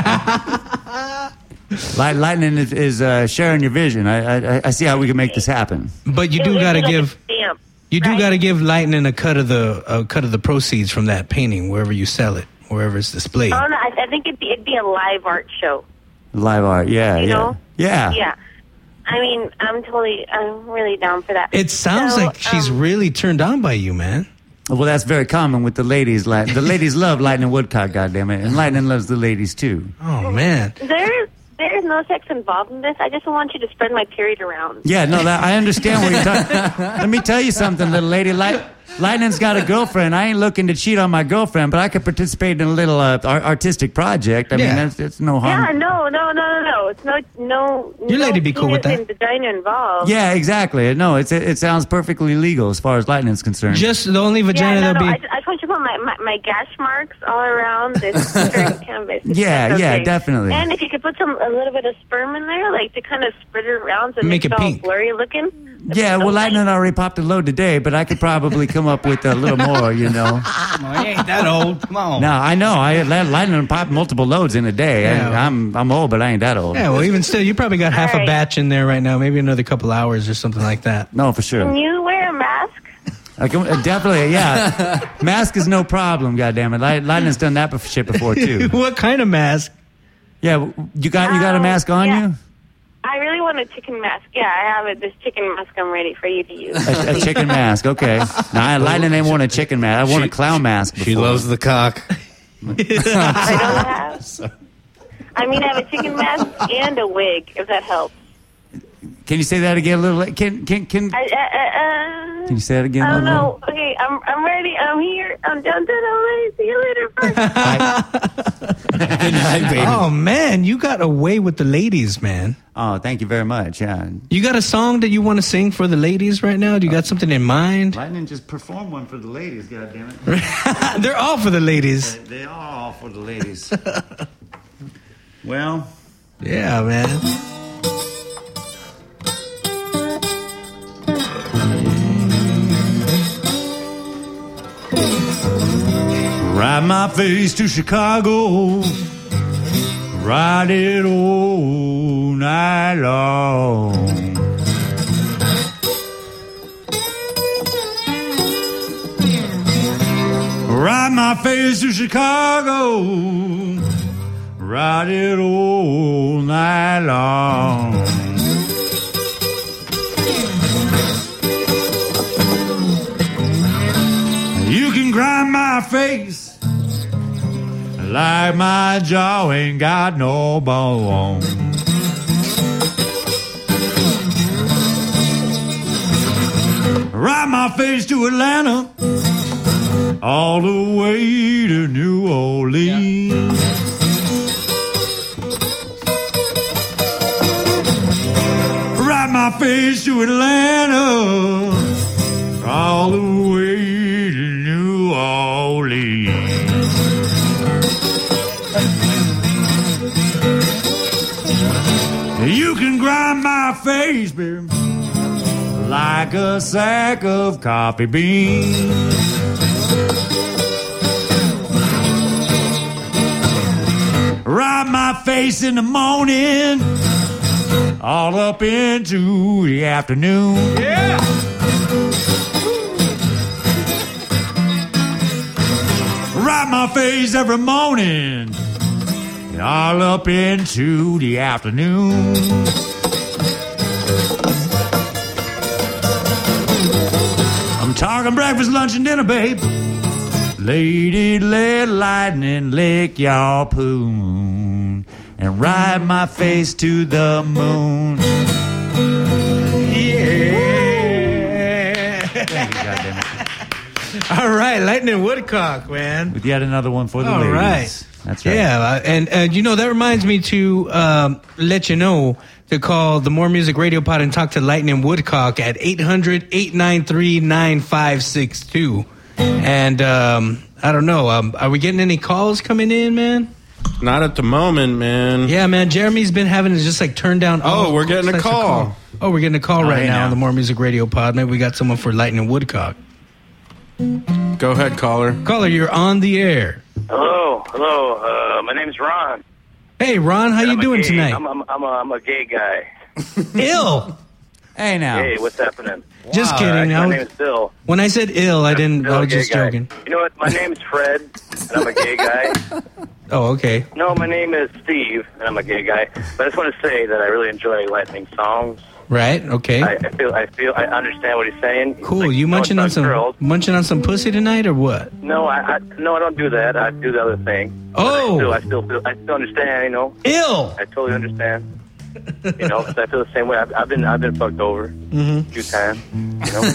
Lightning is sharing your vision. I see how we can make this happen. But you do got to give got to give Lightning a cut of the proceeds from that painting wherever you sell it, wherever it's displayed. Oh no, I think it'd be a live art show. Live art, yeah, You know? yeah. Yeah. I mean, I'm really down for that. It sounds like she's really turned on by you, man. Well, that's very common with the ladies. The ladies love Lightning Woodcock, goddammit, and Lightning loves the ladies too. Oh man. There's no sex involved in this. I just want you to spread my period around. Yeah, no, I understand what you're talking. Let me tell you something, little lady. Lightning's got a girlfriend. I ain't looking to cheat on my girlfriend, but I could participate in a little artistic project. I mean, it's no harm. Yeah, no. It's no. Your lady be cool with that. And vagina involved. Yeah, exactly. No, it sounds perfectly legal as far as Lightning's concerned. Just the only vagina that'll be. I just want you to put my gash marks all around this certain canvas. Yeah, That's yeah, okay. definitely. And if you could put a little bit of sperm in there, like to kind of spread it around so Make it's it all pink. blurry looking. Yeah, well, Lightning already popped a load today, but I could probably come up with a little more, you know. No, he ain't that old. Come on. No, I know. Lightning popped multiple loads in a day. Yeah. I'm old, but I ain't that old. Yeah, well, even still, you probably got half a batch in there right now. Maybe another couple hours or something like that. No, for sure. Can you wear a mask? I can, definitely, yeah. Mask is no problem, goddammit. Lightning's done that shit before too. What kind of mask? Yeah, you got a mask on you? I really want a chicken mask. Yeah, I have this chicken mask I'm ready for you to use. A chicken mask, okay. Now, Lightning ain't want a chicken mask. I want a clown mask. She loves the cock. I mean, I have a chicken mask and a wig, if that helps. Can you say that again a little? Can you say that again? I a don't little? know. Okay, I'm ready. I'm here. I'm done. See you later. Bye. Oh man, you got away with the ladies, man. Oh, thank you very much. Yeah. You got a song that you want to sing for the ladies right now? Do you got something in mind? Lightning just performed one for the ladies. Goddammit. They're all for the ladies. They are all for the ladies. Well. Yeah, man. Ride my face to Chicago, ride it all night long. Ride my face to Chicago, ride it all night long. You can grind my face like my jaw ain't got no bone. Ride my face to Atlanta, all the way to New Orleans. Ride my face to Atlanta, all the way to New Orleans. You can grind my face, baby, like a sack of coffee beans. Ride my face in the morning, all up into the afternoon. Yeah. Ride my face every morning, all up into the afternoon. I'm talking breakfast, lunch, and dinner, babe. Lady, let lightning lick your poon and ride my face to the moon. Yeah. All right, Lightning Woodcock, man. With yet another one for the ladies. All right. That's right. Yeah, and that reminds me to let you know to call the More Music Radio Pod and talk to Lightning Woodcock at 800-893-9562. And I don't know, are we getting any calls coming in, man? Not at the moment, man. Yeah, man. Jeremy's been having to just like turn down. Oh, we're getting a call. Oh, we're getting a call right now on the More Music Radio Pod. Maybe we got someone for Lightning Woodcock. Go ahead, caller. Caller, you're on the air. Hello. My name's Ron. Hey, Ron, how you doing tonight? I'm a gay guy. Ill. Hey, now. Hey, what's happening? Just kidding. My name's Bill. When I said ill, I didn't. I was just joking. You know what? My name's Fred, and I'm a gay guy. Oh, okay. No, my name is Steve, and I'm a gay guy. But I just want to say that I really enjoy Lightning songs. Right. Okay. I understand what he's saying. Cool. Like, you munching on some girls. pussy tonight, or what? No, I don't do that. I do the other thing. Oh. I still understand. You know. Ill. I totally understand. You know, 'cause I feel the same way. I've been fucked over a few times. You know.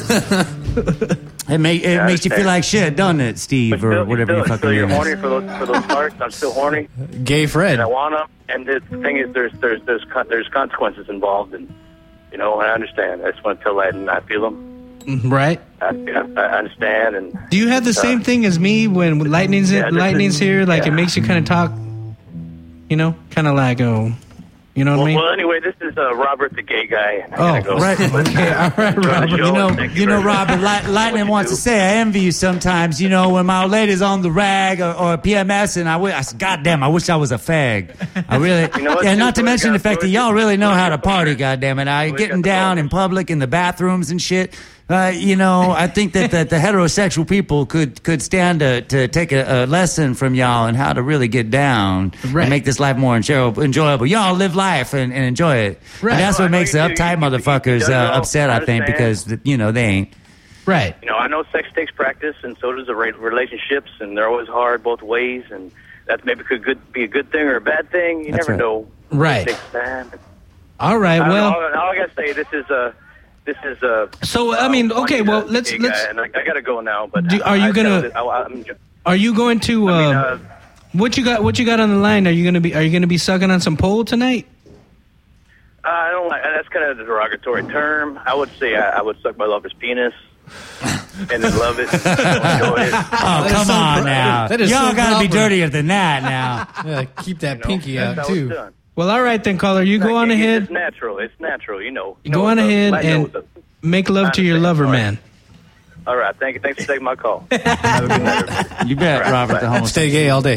It makes you feel like shit, doesn't it, Steve, But or whatever you fucking you're name horny is. for those parts. I'm still horny. Gay Fred. And I want them. And the thing is, there's consequences involved, and you know, I understand. I just want to tell that, and I feel them. Right. I understand. And Do you have the same thing as me when Lightning's here? Like it makes you kind of talk, you know, kind of like you know what I mean? Well, anyway, this is Robert, the gay guy. Right. Okay. All right, Robert. You know, Robert. Lightning wants to say, I envy you sometimes. You know, when my old lady's on the rag or PMS, and I said, goddamn, I wish I was a fag. I really. And not to mention the fact that y'all really know how to party. Goddamn it, getting down in public in the bathrooms and shit. You know, I think that the heterosexual people could stand to take a lesson from y'all on how to really get down and make this life more enjoyable. Y'all live life and enjoy it. Right. And that's what makes the uptight motherfuckers upset, I think, because, you know, they ain't. Right. You know, I know sex takes practice, and so does the relationships, and they're always hard both ways, and that maybe could be a good thing or a bad thing. You never know. Right. It takes time. All right. Well, all I gotta say, this is So I mean, okay. Well, let's. And I gotta go now. But Are you going to? What you got on the line? Are you gonna be sucking on some pole tonight? I don't like. That's kind of a derogatory term. I would say I would suck my lover's penis. And then love it. Enjoy it. Oh, come on now. Y'all gotta be dirtier than that now. Yeah, keep that pinky out too. Well, all right then, caller. You go on ahead. It's natural. You know. You go on ahead and make love to your lover, man. All right. Thank you. Thanks for taking my call. You bet, right, Robert. bye. The homo. Stay gay all day.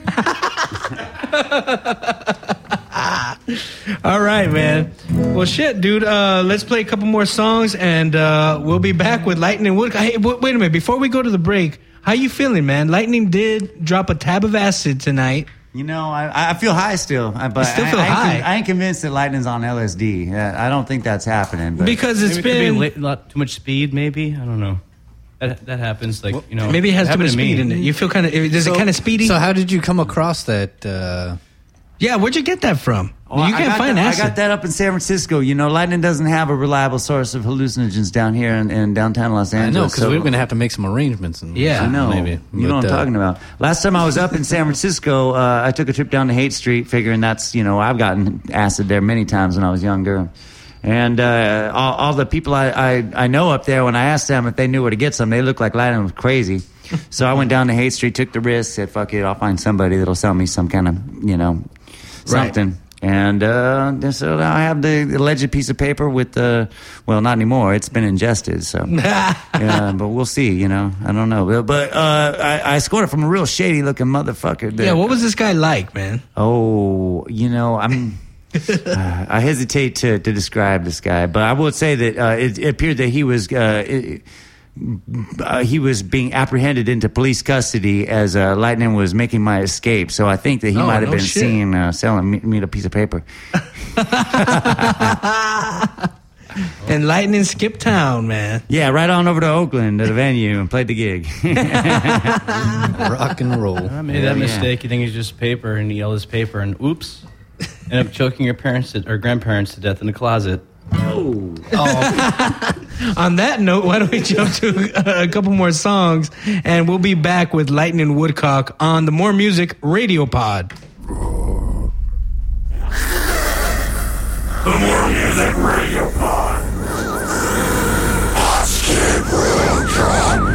All right, man. Well, shit, dude. Let's play a couple more songs, and we'll be back with Lightning Woodcock. Hey, wait a minute. Before we go to the break, how you feeling, man? Lightning did drop a tab of acid tonight. You know, I feel high still, but I still feel high. I ain't convinced that Lightning's on LSD. I don't think that's happening. But. Because it's maybe could be too much speed, maybe. I don't know. That happens, like, you know. Maybe it has too much speed in it. You feel kind of. Is it kind of speedy? So how did you come across that? Yeah, where'd you get that from? Oh, you can't find acid. I got that up in San Francisco. You know, Lightning doesn't have a reliable source of hallucinogens down here in downtown Los Angeles. I know, because we're going to have to make some arrangements. I know. Maybe. You know what I'm talking about. Last time I was up in San Francisco, I took a trip down to Haight Street, figuring that's, you know, I've gotten acid there many times when I was younger. And all the people I know up there, when I asked them if they knew where to get some, they looked like Lightning was crazy. So I went down to Haight Street, took the risk, said, fuck it, I'll find somebody that'll sell me some kind of, you know, something. Right. And so now I have the alleged piece of paper with well, not anymore. It's been ingested. So, yeah, but we'll see. You know, I don't know. But I scored it from a real shady looking motherfucker. Yeah, what was this guy like, man? Oh, you know, I hesitate to describe this guy, but I will say that it appeared that he was being apprehended into police custody as Lightning was making my escape. So I think that he might have been seen selling me a piece of paper. And Lightning skipped town, man. Yeah, right on over to Oakland to the venue and played the gig. Rock and roll. I made that mistake. You think it's just paper, and you yell this paper, and oops, end up choking your parents or grandparents to death in the closet. On that note, why don't we jump to a couple more songs, and we'll be back with Lightning Woodcock on the More Music Radio Pod. The More Music Radio Pod. Let's keep real drunk.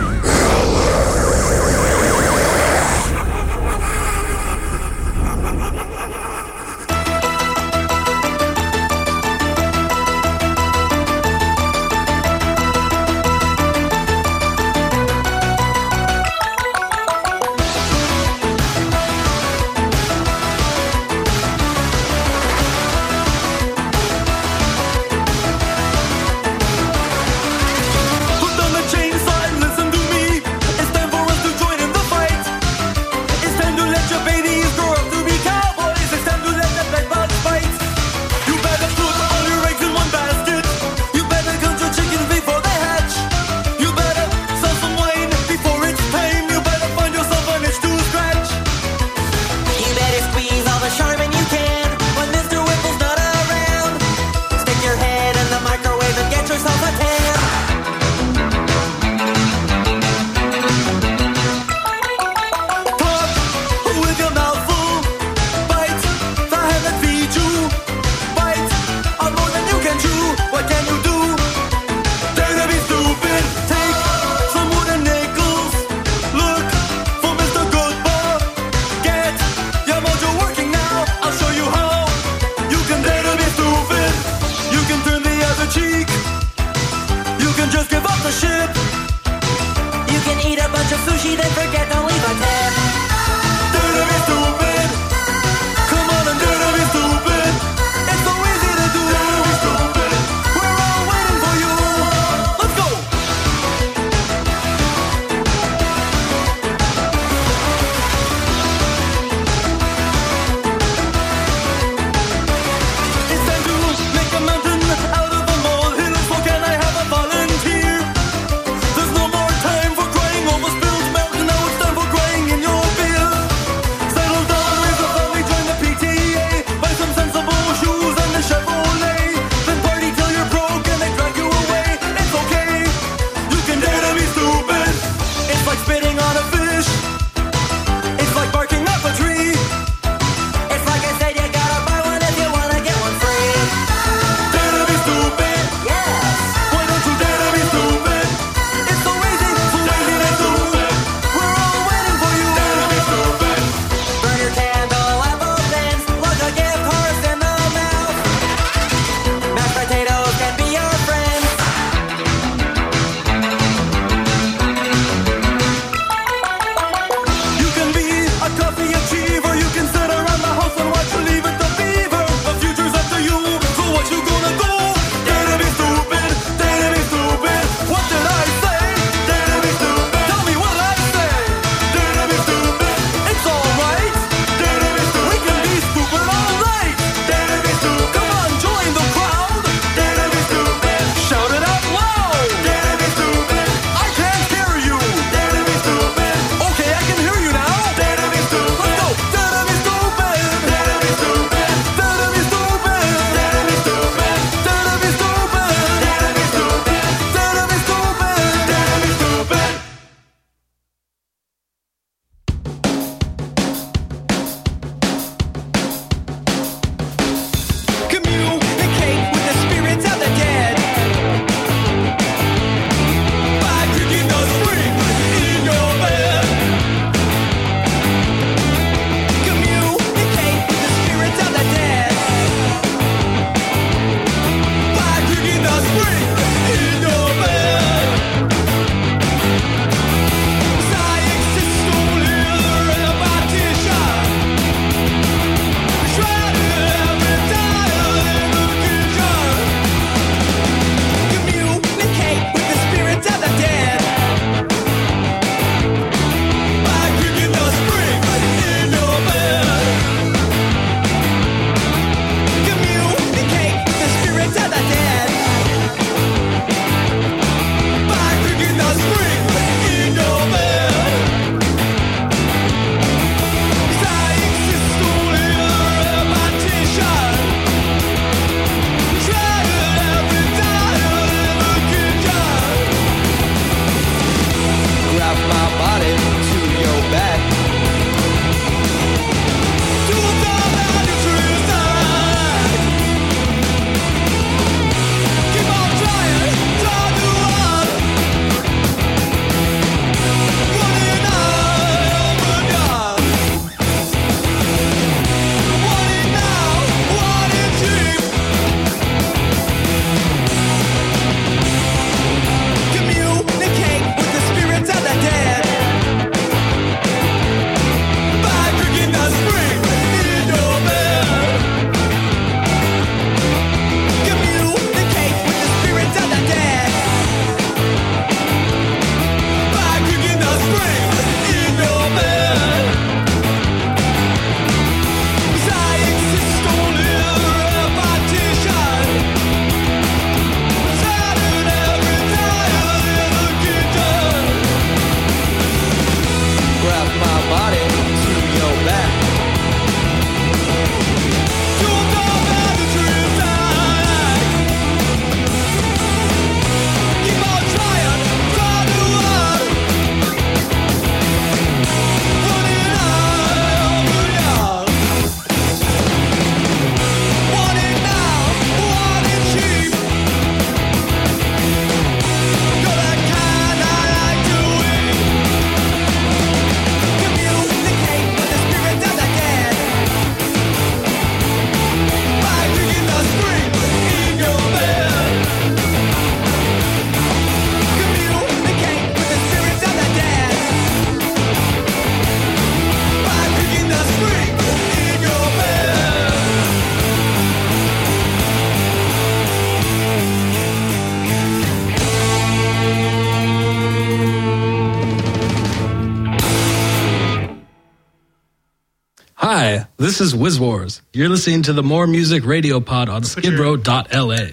This is Wiz Wars. You're listening to the More Music Radio Pod on skidrow.la.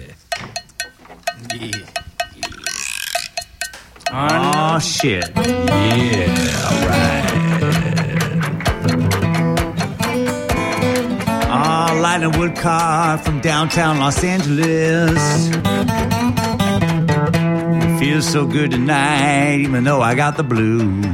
Oh, shit. Yeah, all right. Lightning Woodcock from downtown Los Angeles. It feels so good tonight, even though I got the blues.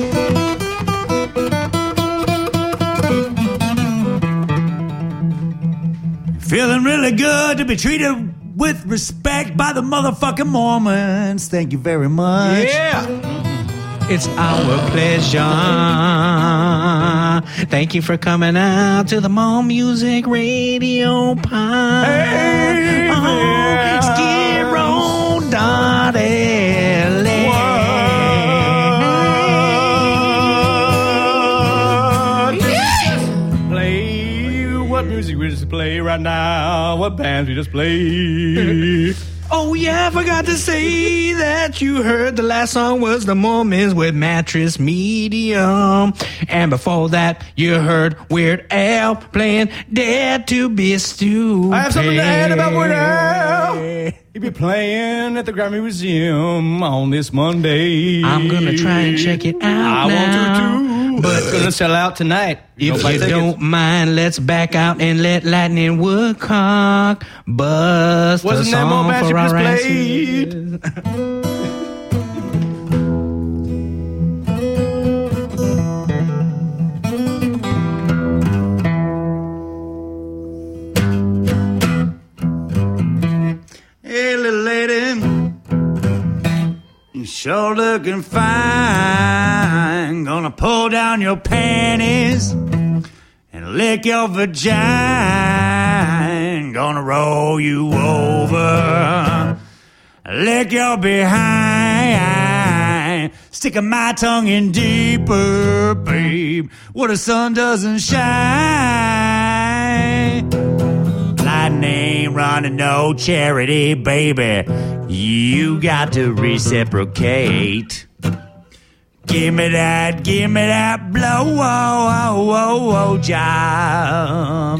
Feeling really good to be treated with respect by the motherfucking Mormons. Thank you very much. Yeah. It's our pleasure. Thank you for coming out to the More Music Radio Pod. Hey, Skidrow.la. Play what music we just play right now? What bands we just play? Oh yeah, I forgot to say that you heard the last song was The Mormons with Mattress Medium. And before that, you heard Weird Al playing Dare to Be Stupid. I have something to add about Weird Al. He'll be playing at the Grammy Museum on this Monday. I'm gonna try and check it out now. Want to too. But it's gonna sell out tonight. If you don't mind, let's back out and let Lightning Woodcock bust Wasn't a that song more magic for was our played? Hey, little lady, you sure looking fine. Gonna pull down your panties and lick your vagina. Gonna roll you over, lick your behind, sticking my tongue in deeper, babe, where the sun doesn't shine. Lightning running, no charity, baby. You got to reciprocate. Give me that blow, job.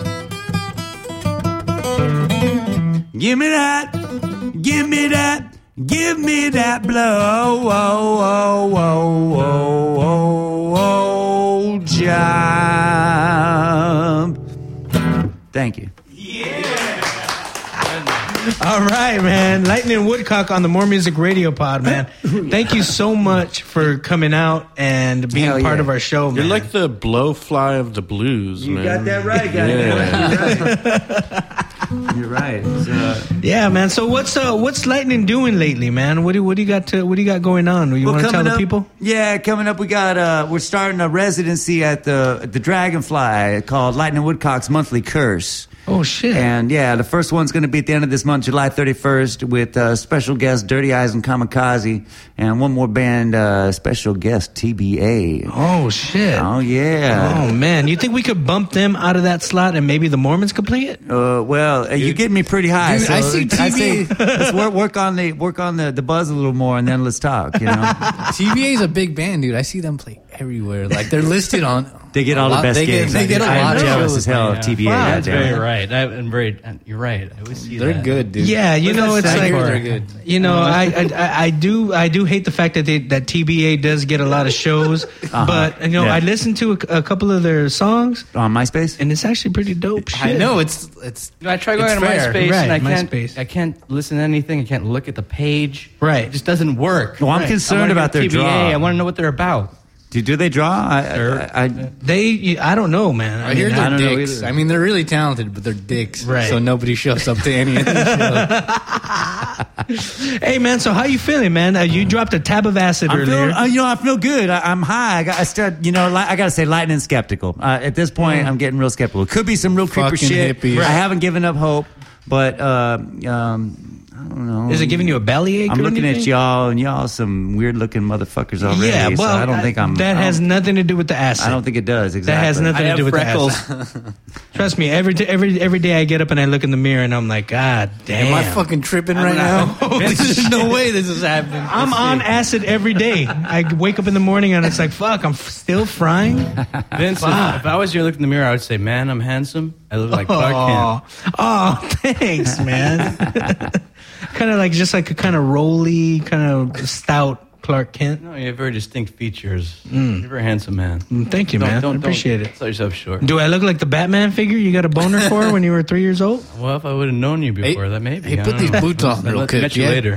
Give me that blow, job. Thank you. All right, man. Lightning Woodcock on the More Music Radio Pod, man. Thank you so much for coming out and being Hell part yeah. of our show, man. You're like the blowfly of the blues, man. You got that right, goddamn. You're right. Yeah, man. So what's Lightning doing lately, man? What do you got going on? You want to tell the people? Yeah, coming up, we got we're starting a residency at the Dragonfly called Lightning Woodcock's Monthly Curse. Oh shit! And yeah, the first one's going to be at the end of this month, July 31st, with special guest Dirty Eyes and Kamikaze, and one more band, special guest TBA. Oh shit! Oh yeah! Oh man, you think we could bump them out of that slot and maybe the Mormons could play it? Well, you get me pretty high. Dude, so I see I say, TBA. let's work on the buzz a little more, and then let's talk. You know, TBA is a big band, dude. I see them play everywhere. Like they're listed on. they get all the best gigs. They get a lot I'm of jealous shows. as hell of TBA. Wow, that's goddamn. very right. You're right. I always see They're that. good, dude. Yeah, you know, it's like they're good. you know, I do hate the fact that that TBA does get a lot of shows, but you know, Yeah. I listened to a couple of their songs On MySpace? and it's actually pretty dope shit. I know it's. I try going It's to fair. MySpace Right, and MySpace. I can't listen to anything. I can't look at the page. Right. It just doesn't work. Well, I'm Right. concerned I wanna about get their TBA. draw. I want to know what they're about. Do they draw? I I don't know, man. I hear I they're don't know dicks. either. I mean, they're really talented, but they're dicks. Right. So nobody shows up to any of the shows. Hey, man. So how you feeling, man? You dropped a tab of acid earlier. I feel good. I'm high. I gotta say, lightning skeptical. At this point, I'm getting real skeptical. Could be some real creeper Fucking shit. hippies. I haven't given up hope, but I don't know. Is it giving you a bellyache? I'm or looking anything? at y'all, and y'all some weird looking motherfuckers already. Yeah, well, so I don't think I'm. That has nothing to do with the acid. I don't think it does. Exactly. That has nothing I to do have with freckles. the acid. Trust me, every day I get up and I look in the mirror and I'm like, God damn. Am I fucking tripping right now? There's no way this is happening. I'm on acid every day. I wake up in the morning and it's like, fuck, I'm still frying. Vince, if I was you, look in the mirror, I would say, man, I'm handsome. I look like Clark Kent. Oh, thanks, man. Kind of like just like a kind of roly, kind of stout Clark Kent. No, you have very distinct features. You're a very handsome man. Thank you, man. I appreciate it. Sell yourself short. Do I look like the Batman figure you got a boner for when you were 3 years old? Well, if I would have known you before, that maybe. Hey, I put don't these know. boots on real I'll quick. met you Yeah? later.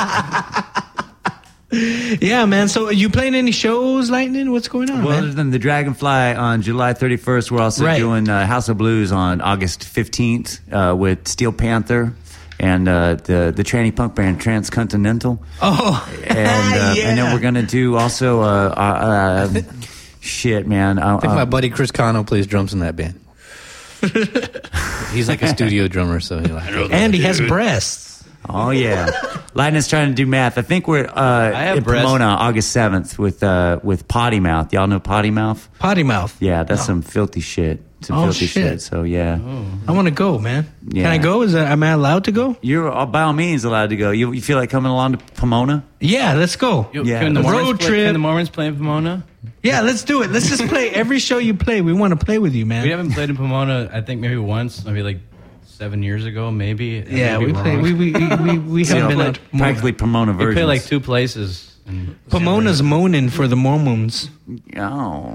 Yeah, man. So are you playing any shows, Lightning? What's going on, Well, man? other than the Dragonfly on July 31st, we're also Right. doing House of Blues on August 15th with Steel Panther and the tranny punk band Transcontinental. Oh, and then we're gonna do also shit, man. I think my buddy Chris Cano plays drums in that band. He's like a studio drummer, so he and he has breasts. Oh yeah, Lightning's trying to do math. I think we're have in breasts. Pomona August 7th with Potty Mouth. Y'all know Potty Mouth? Potty Mouth. Yeah, that's some filthy shit. Some Oh, filthy shit. So yeah. I want to go, man. Yeah. Can I go? Am I allowed to go? You're by all means allowed to go. You feel like coming along to Pomona? Yeah, let's go. Yeah. Can the Mormons Road play, trip. Can the Mormons play in Pomona? Yeah, let's do it. Let's just play every show you play. We want to play with you, man. We haven't played in Pomona, I think maybe once, maybe like 7 years ago, maybe. Yeah, we play. We So haven't been y'all out. play practically Pomona We versions. play like 2 places. And Pomona's moaning for the Mormons. Oh,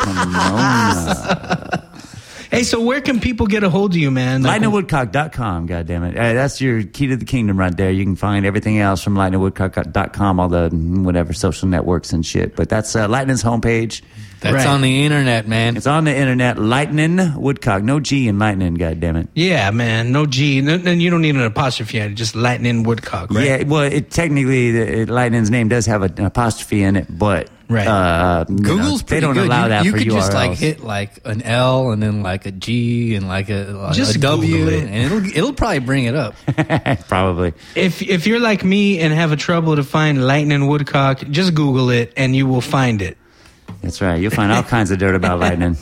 Pomona. Hey, so where can people get a hold of you, man? Like, LightningWoodcock.com, goddammit. That's your key to the kingdom right there. You can find everything else from LightningWoodcock.com, all the whatever social networks and shit. But that's Lightning's homepage. That's Right. on the internet, man. It's on the internet. Lightning Woodcock. No G in Lightning, goddammit. Yeah, man. No G. Then you don't need an apostrophe. Just Lightning Woodcock, right? Yeah, well, technically, Lightning's name does have an apostrophe in it, but Right. Google's they pretty don't good. allow that you for could URLs. just like hit like an L and then like a G and like a Just W, Google it. and it'll probably bring it up. Probably. If you're like me and have a trouble to find Lightning Woodcock, just Google it and you will find it. That's right. You'll find all kinds of dirt about Lightning.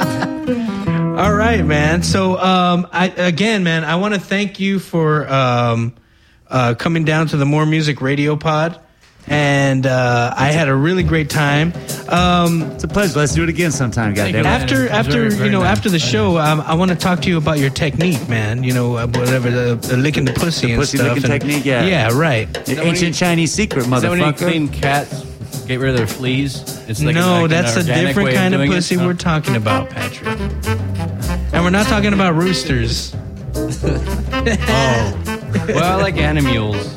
All right, man. So, man, I want to thank you for coming down to the More Music Radio Pod, and I had a really great time. It's a pleasure. Let's do it again sometime, goddamn. After after the show, I want to talk to you about your technique, man. You know, whatever the licking the pussy The and pussy stuff. licking technique, yeah. Yeah, right. The ancient Chinese secret, Is that when you motherfucker. clean cats, get rid of their fleas? It's like No, like that's an a organic different way kind of doing it? pussy Oh. we're talking about, Patrick. And we're not talking about roosters. Well, I like animules.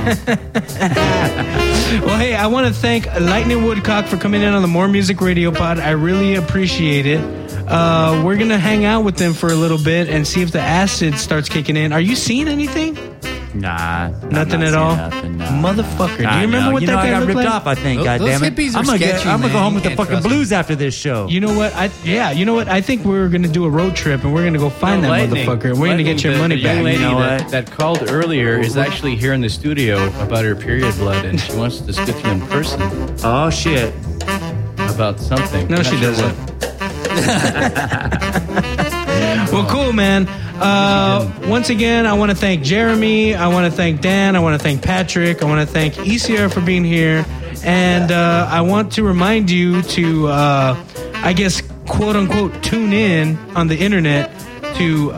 Well, hey, I want to thank Lightning Woodcock for coming in on the More Music Radio Pod. I really appreciate it. We're going to hang out with them for a little bit and see if the acid starts kicking in. Are you seeing anything? Nah. Nothing at all? Motherfucker. Do you remember what that guy I got looked ripped like? off, I think, Those goddammit. hippies are I'm gonna sketchy, go man. home You with the can't fucking trust blues after this show. You know what? You know what? I think we're going to do a road trip and we're going to go find that Lightning. motherfucker. We're going to get your The money young back. lady You know that, what? that called earlier is actually here in the studio about her period blood, and she wants to speak to you in person Oh, shit. about something. No, I'm she not sure doesn't. what. Well, cool, man. Once again, I want to thank Jeremy. I want to thank Dan. I want to thank Patrick. I want to thank ECR for being here. And I want to remind you to, I guess, quote unquote, tune in on the internet to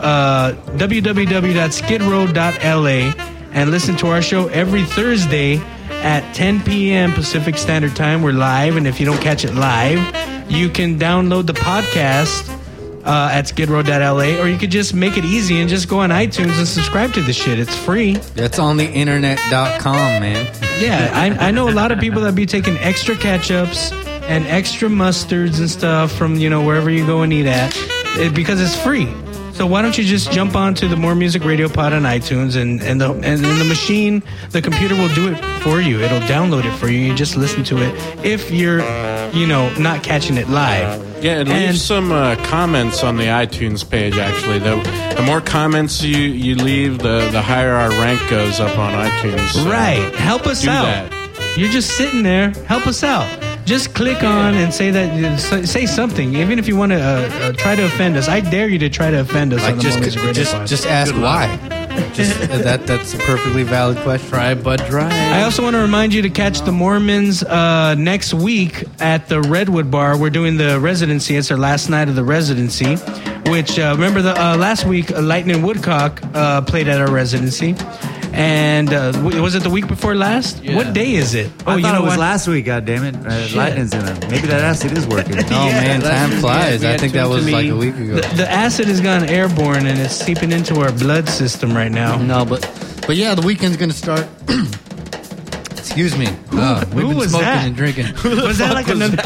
www.skidrow.la and listen to our show every Thursday at 10 p.m. Pacific Standard Time. We're live, and if you don't catch it live, you can download the podcast at skidrow.la, or you could just make it easy and just go on iTunes and subscribe to the shit. It's free. That's on the internet.com, man. Yeah, I know a lot of people that be taking extra ketchups and extra mustards and stuff from, wherever you go and eat at, because it's free. So why don't you just jump onto the More Music Radio Pod on iTunes, and the machine, the computer will do it for you. It'll download it for you. You just listen to it if you're, not catching it live. Yeah, and leave some comments on the iTunes page, actually. The more comments you leave, the higher our rank goes up on iTunes. So right. Help us out. That. You're just sitting there. Help us out. Just click on and say say something. Even if you want to try to offend us. I dare you to try to offend us. Like on the More Music Radio Pod. just ask why. That's a perfectly valid question. Try but dry. I also want to remind you to catch the Mormons next week at the Redwood Bar. We're doing the residency. It's our last night of the residency. Which remember the last week, Lightning Woodcock played at our residency. And was it the week before last? Yeah. What day is it? I thought it was last week, goddammit. Lightning's in it. Maybe that acid is working. Oh, man, time flies. I think that was like a week ago. The acid has gone airborne, and it's seeping into our blood system right now. No, but yeah, the weekend's going to start. Excuse me. We've been was smoking that? and drinking. Was that like another?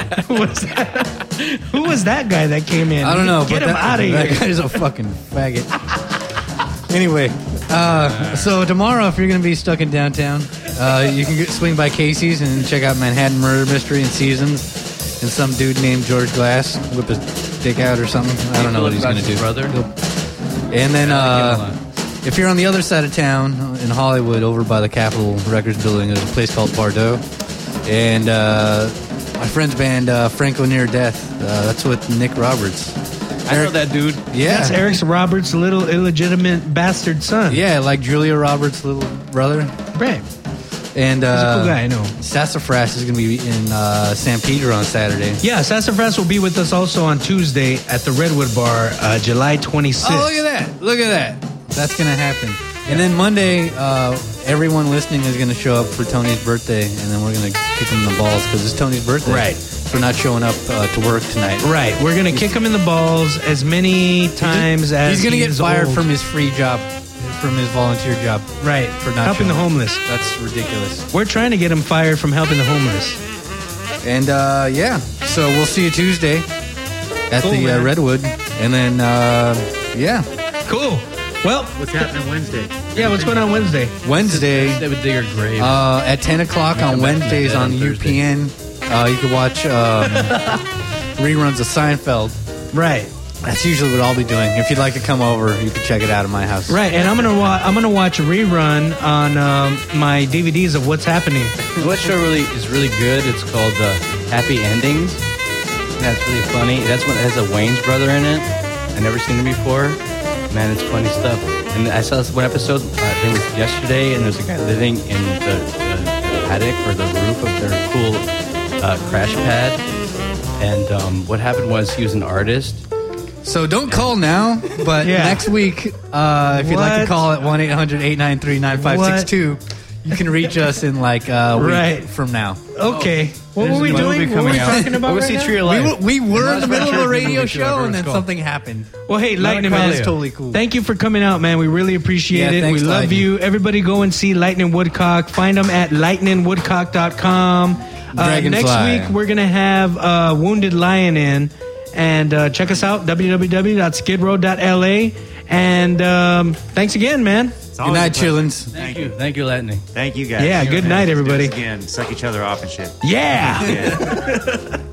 Who was that guy that came in? I don't know. Get but him out of here. That guy's a fucking faggot. Anyway, so tomorrow, if you're going to be stuck in downtown, you can swing by Casey's and check out Manhattan Murder Mystery and Seasons, and some dude named George Glass whip his dick out or something. I don't know what he's going to do. Brother. And then, if you're on the other side of town in Hollywood, over by the Capitol Records building, there's a place called Bardot, and my friend's band, Franco Near Death. That's with Nick Roberts. I know that dude. Yeah. That's Eric Roberts' little illegitimate bastard son. Yeah, like Julia Roberts' little brother. Right. And he's a cool guy, I know. Sassafras is going to be in San Pedro on Saturday. Yeah, Sassafras will be with us also on Tuesday at the Redwood Bar, July 26th. Oh, look at that. Look at that. That's going to happen. And then Monday, everyone listening is going to show up for Tony's birthday, and then we're going to kick him in the balls because it's Tony's birthday. Right. For not showing up to work tonight. Right. We're going to kick him in the balls as many times as he's going to get fired old. from his free job, from his volunteer job. Right. For not helping the showing up. homeless. That's ridiculous. We're trying to get him fired from helping the homeless. And, yeah. So we'll see you Tuesday at the Redwood. And then, yeah. Cool. Well, what's happening Wednesday? Yeah, what's going on Wednesday? Wednesday. They would dig her grave. At 10 o'clock on Wednesdays on UPN. You can watch reruns of Seinfeld. Right. That's usually what I'll be doing. If you'd like to come over, you can check it out at my house. Right, and I'm gonna watch a rerun on my DVDs of What's Happening. What show is really good? It's called Happy Endings. Yeah, it's really funny. That's one that has a Wayne's brother in it. I've never seen it before. Man, it's funny stuff. And I saw this one episode. I think it was yesterday, and there's a guy living in the attic or the roof of their cool crash pad. And what happened was he was an artist. So don't call now, but next week, if you'd like to call at 1-800-893-9562, you can reach us in like a week from now. Okay. What were we doing? What were we talking about right now? We were in the middle of a radio show, and then something happened. Well, hey, Lightning Man, it's totally cool. Thank you for coming out, man. We really appreciate it. Thanks, We love Lightning. you. Everybody go and see Lightning Woodcock. Find them at lightningwoodcock.com. Next week, we're going to have Wounded Lion in. And check us out, www.skidrow.la. And thanks again, man. Good night, chillins. Thank you. Thank you, Lightning. Thank you, guys. Yeah, good night, everybody. Again, suck each other off and shit. Yeah.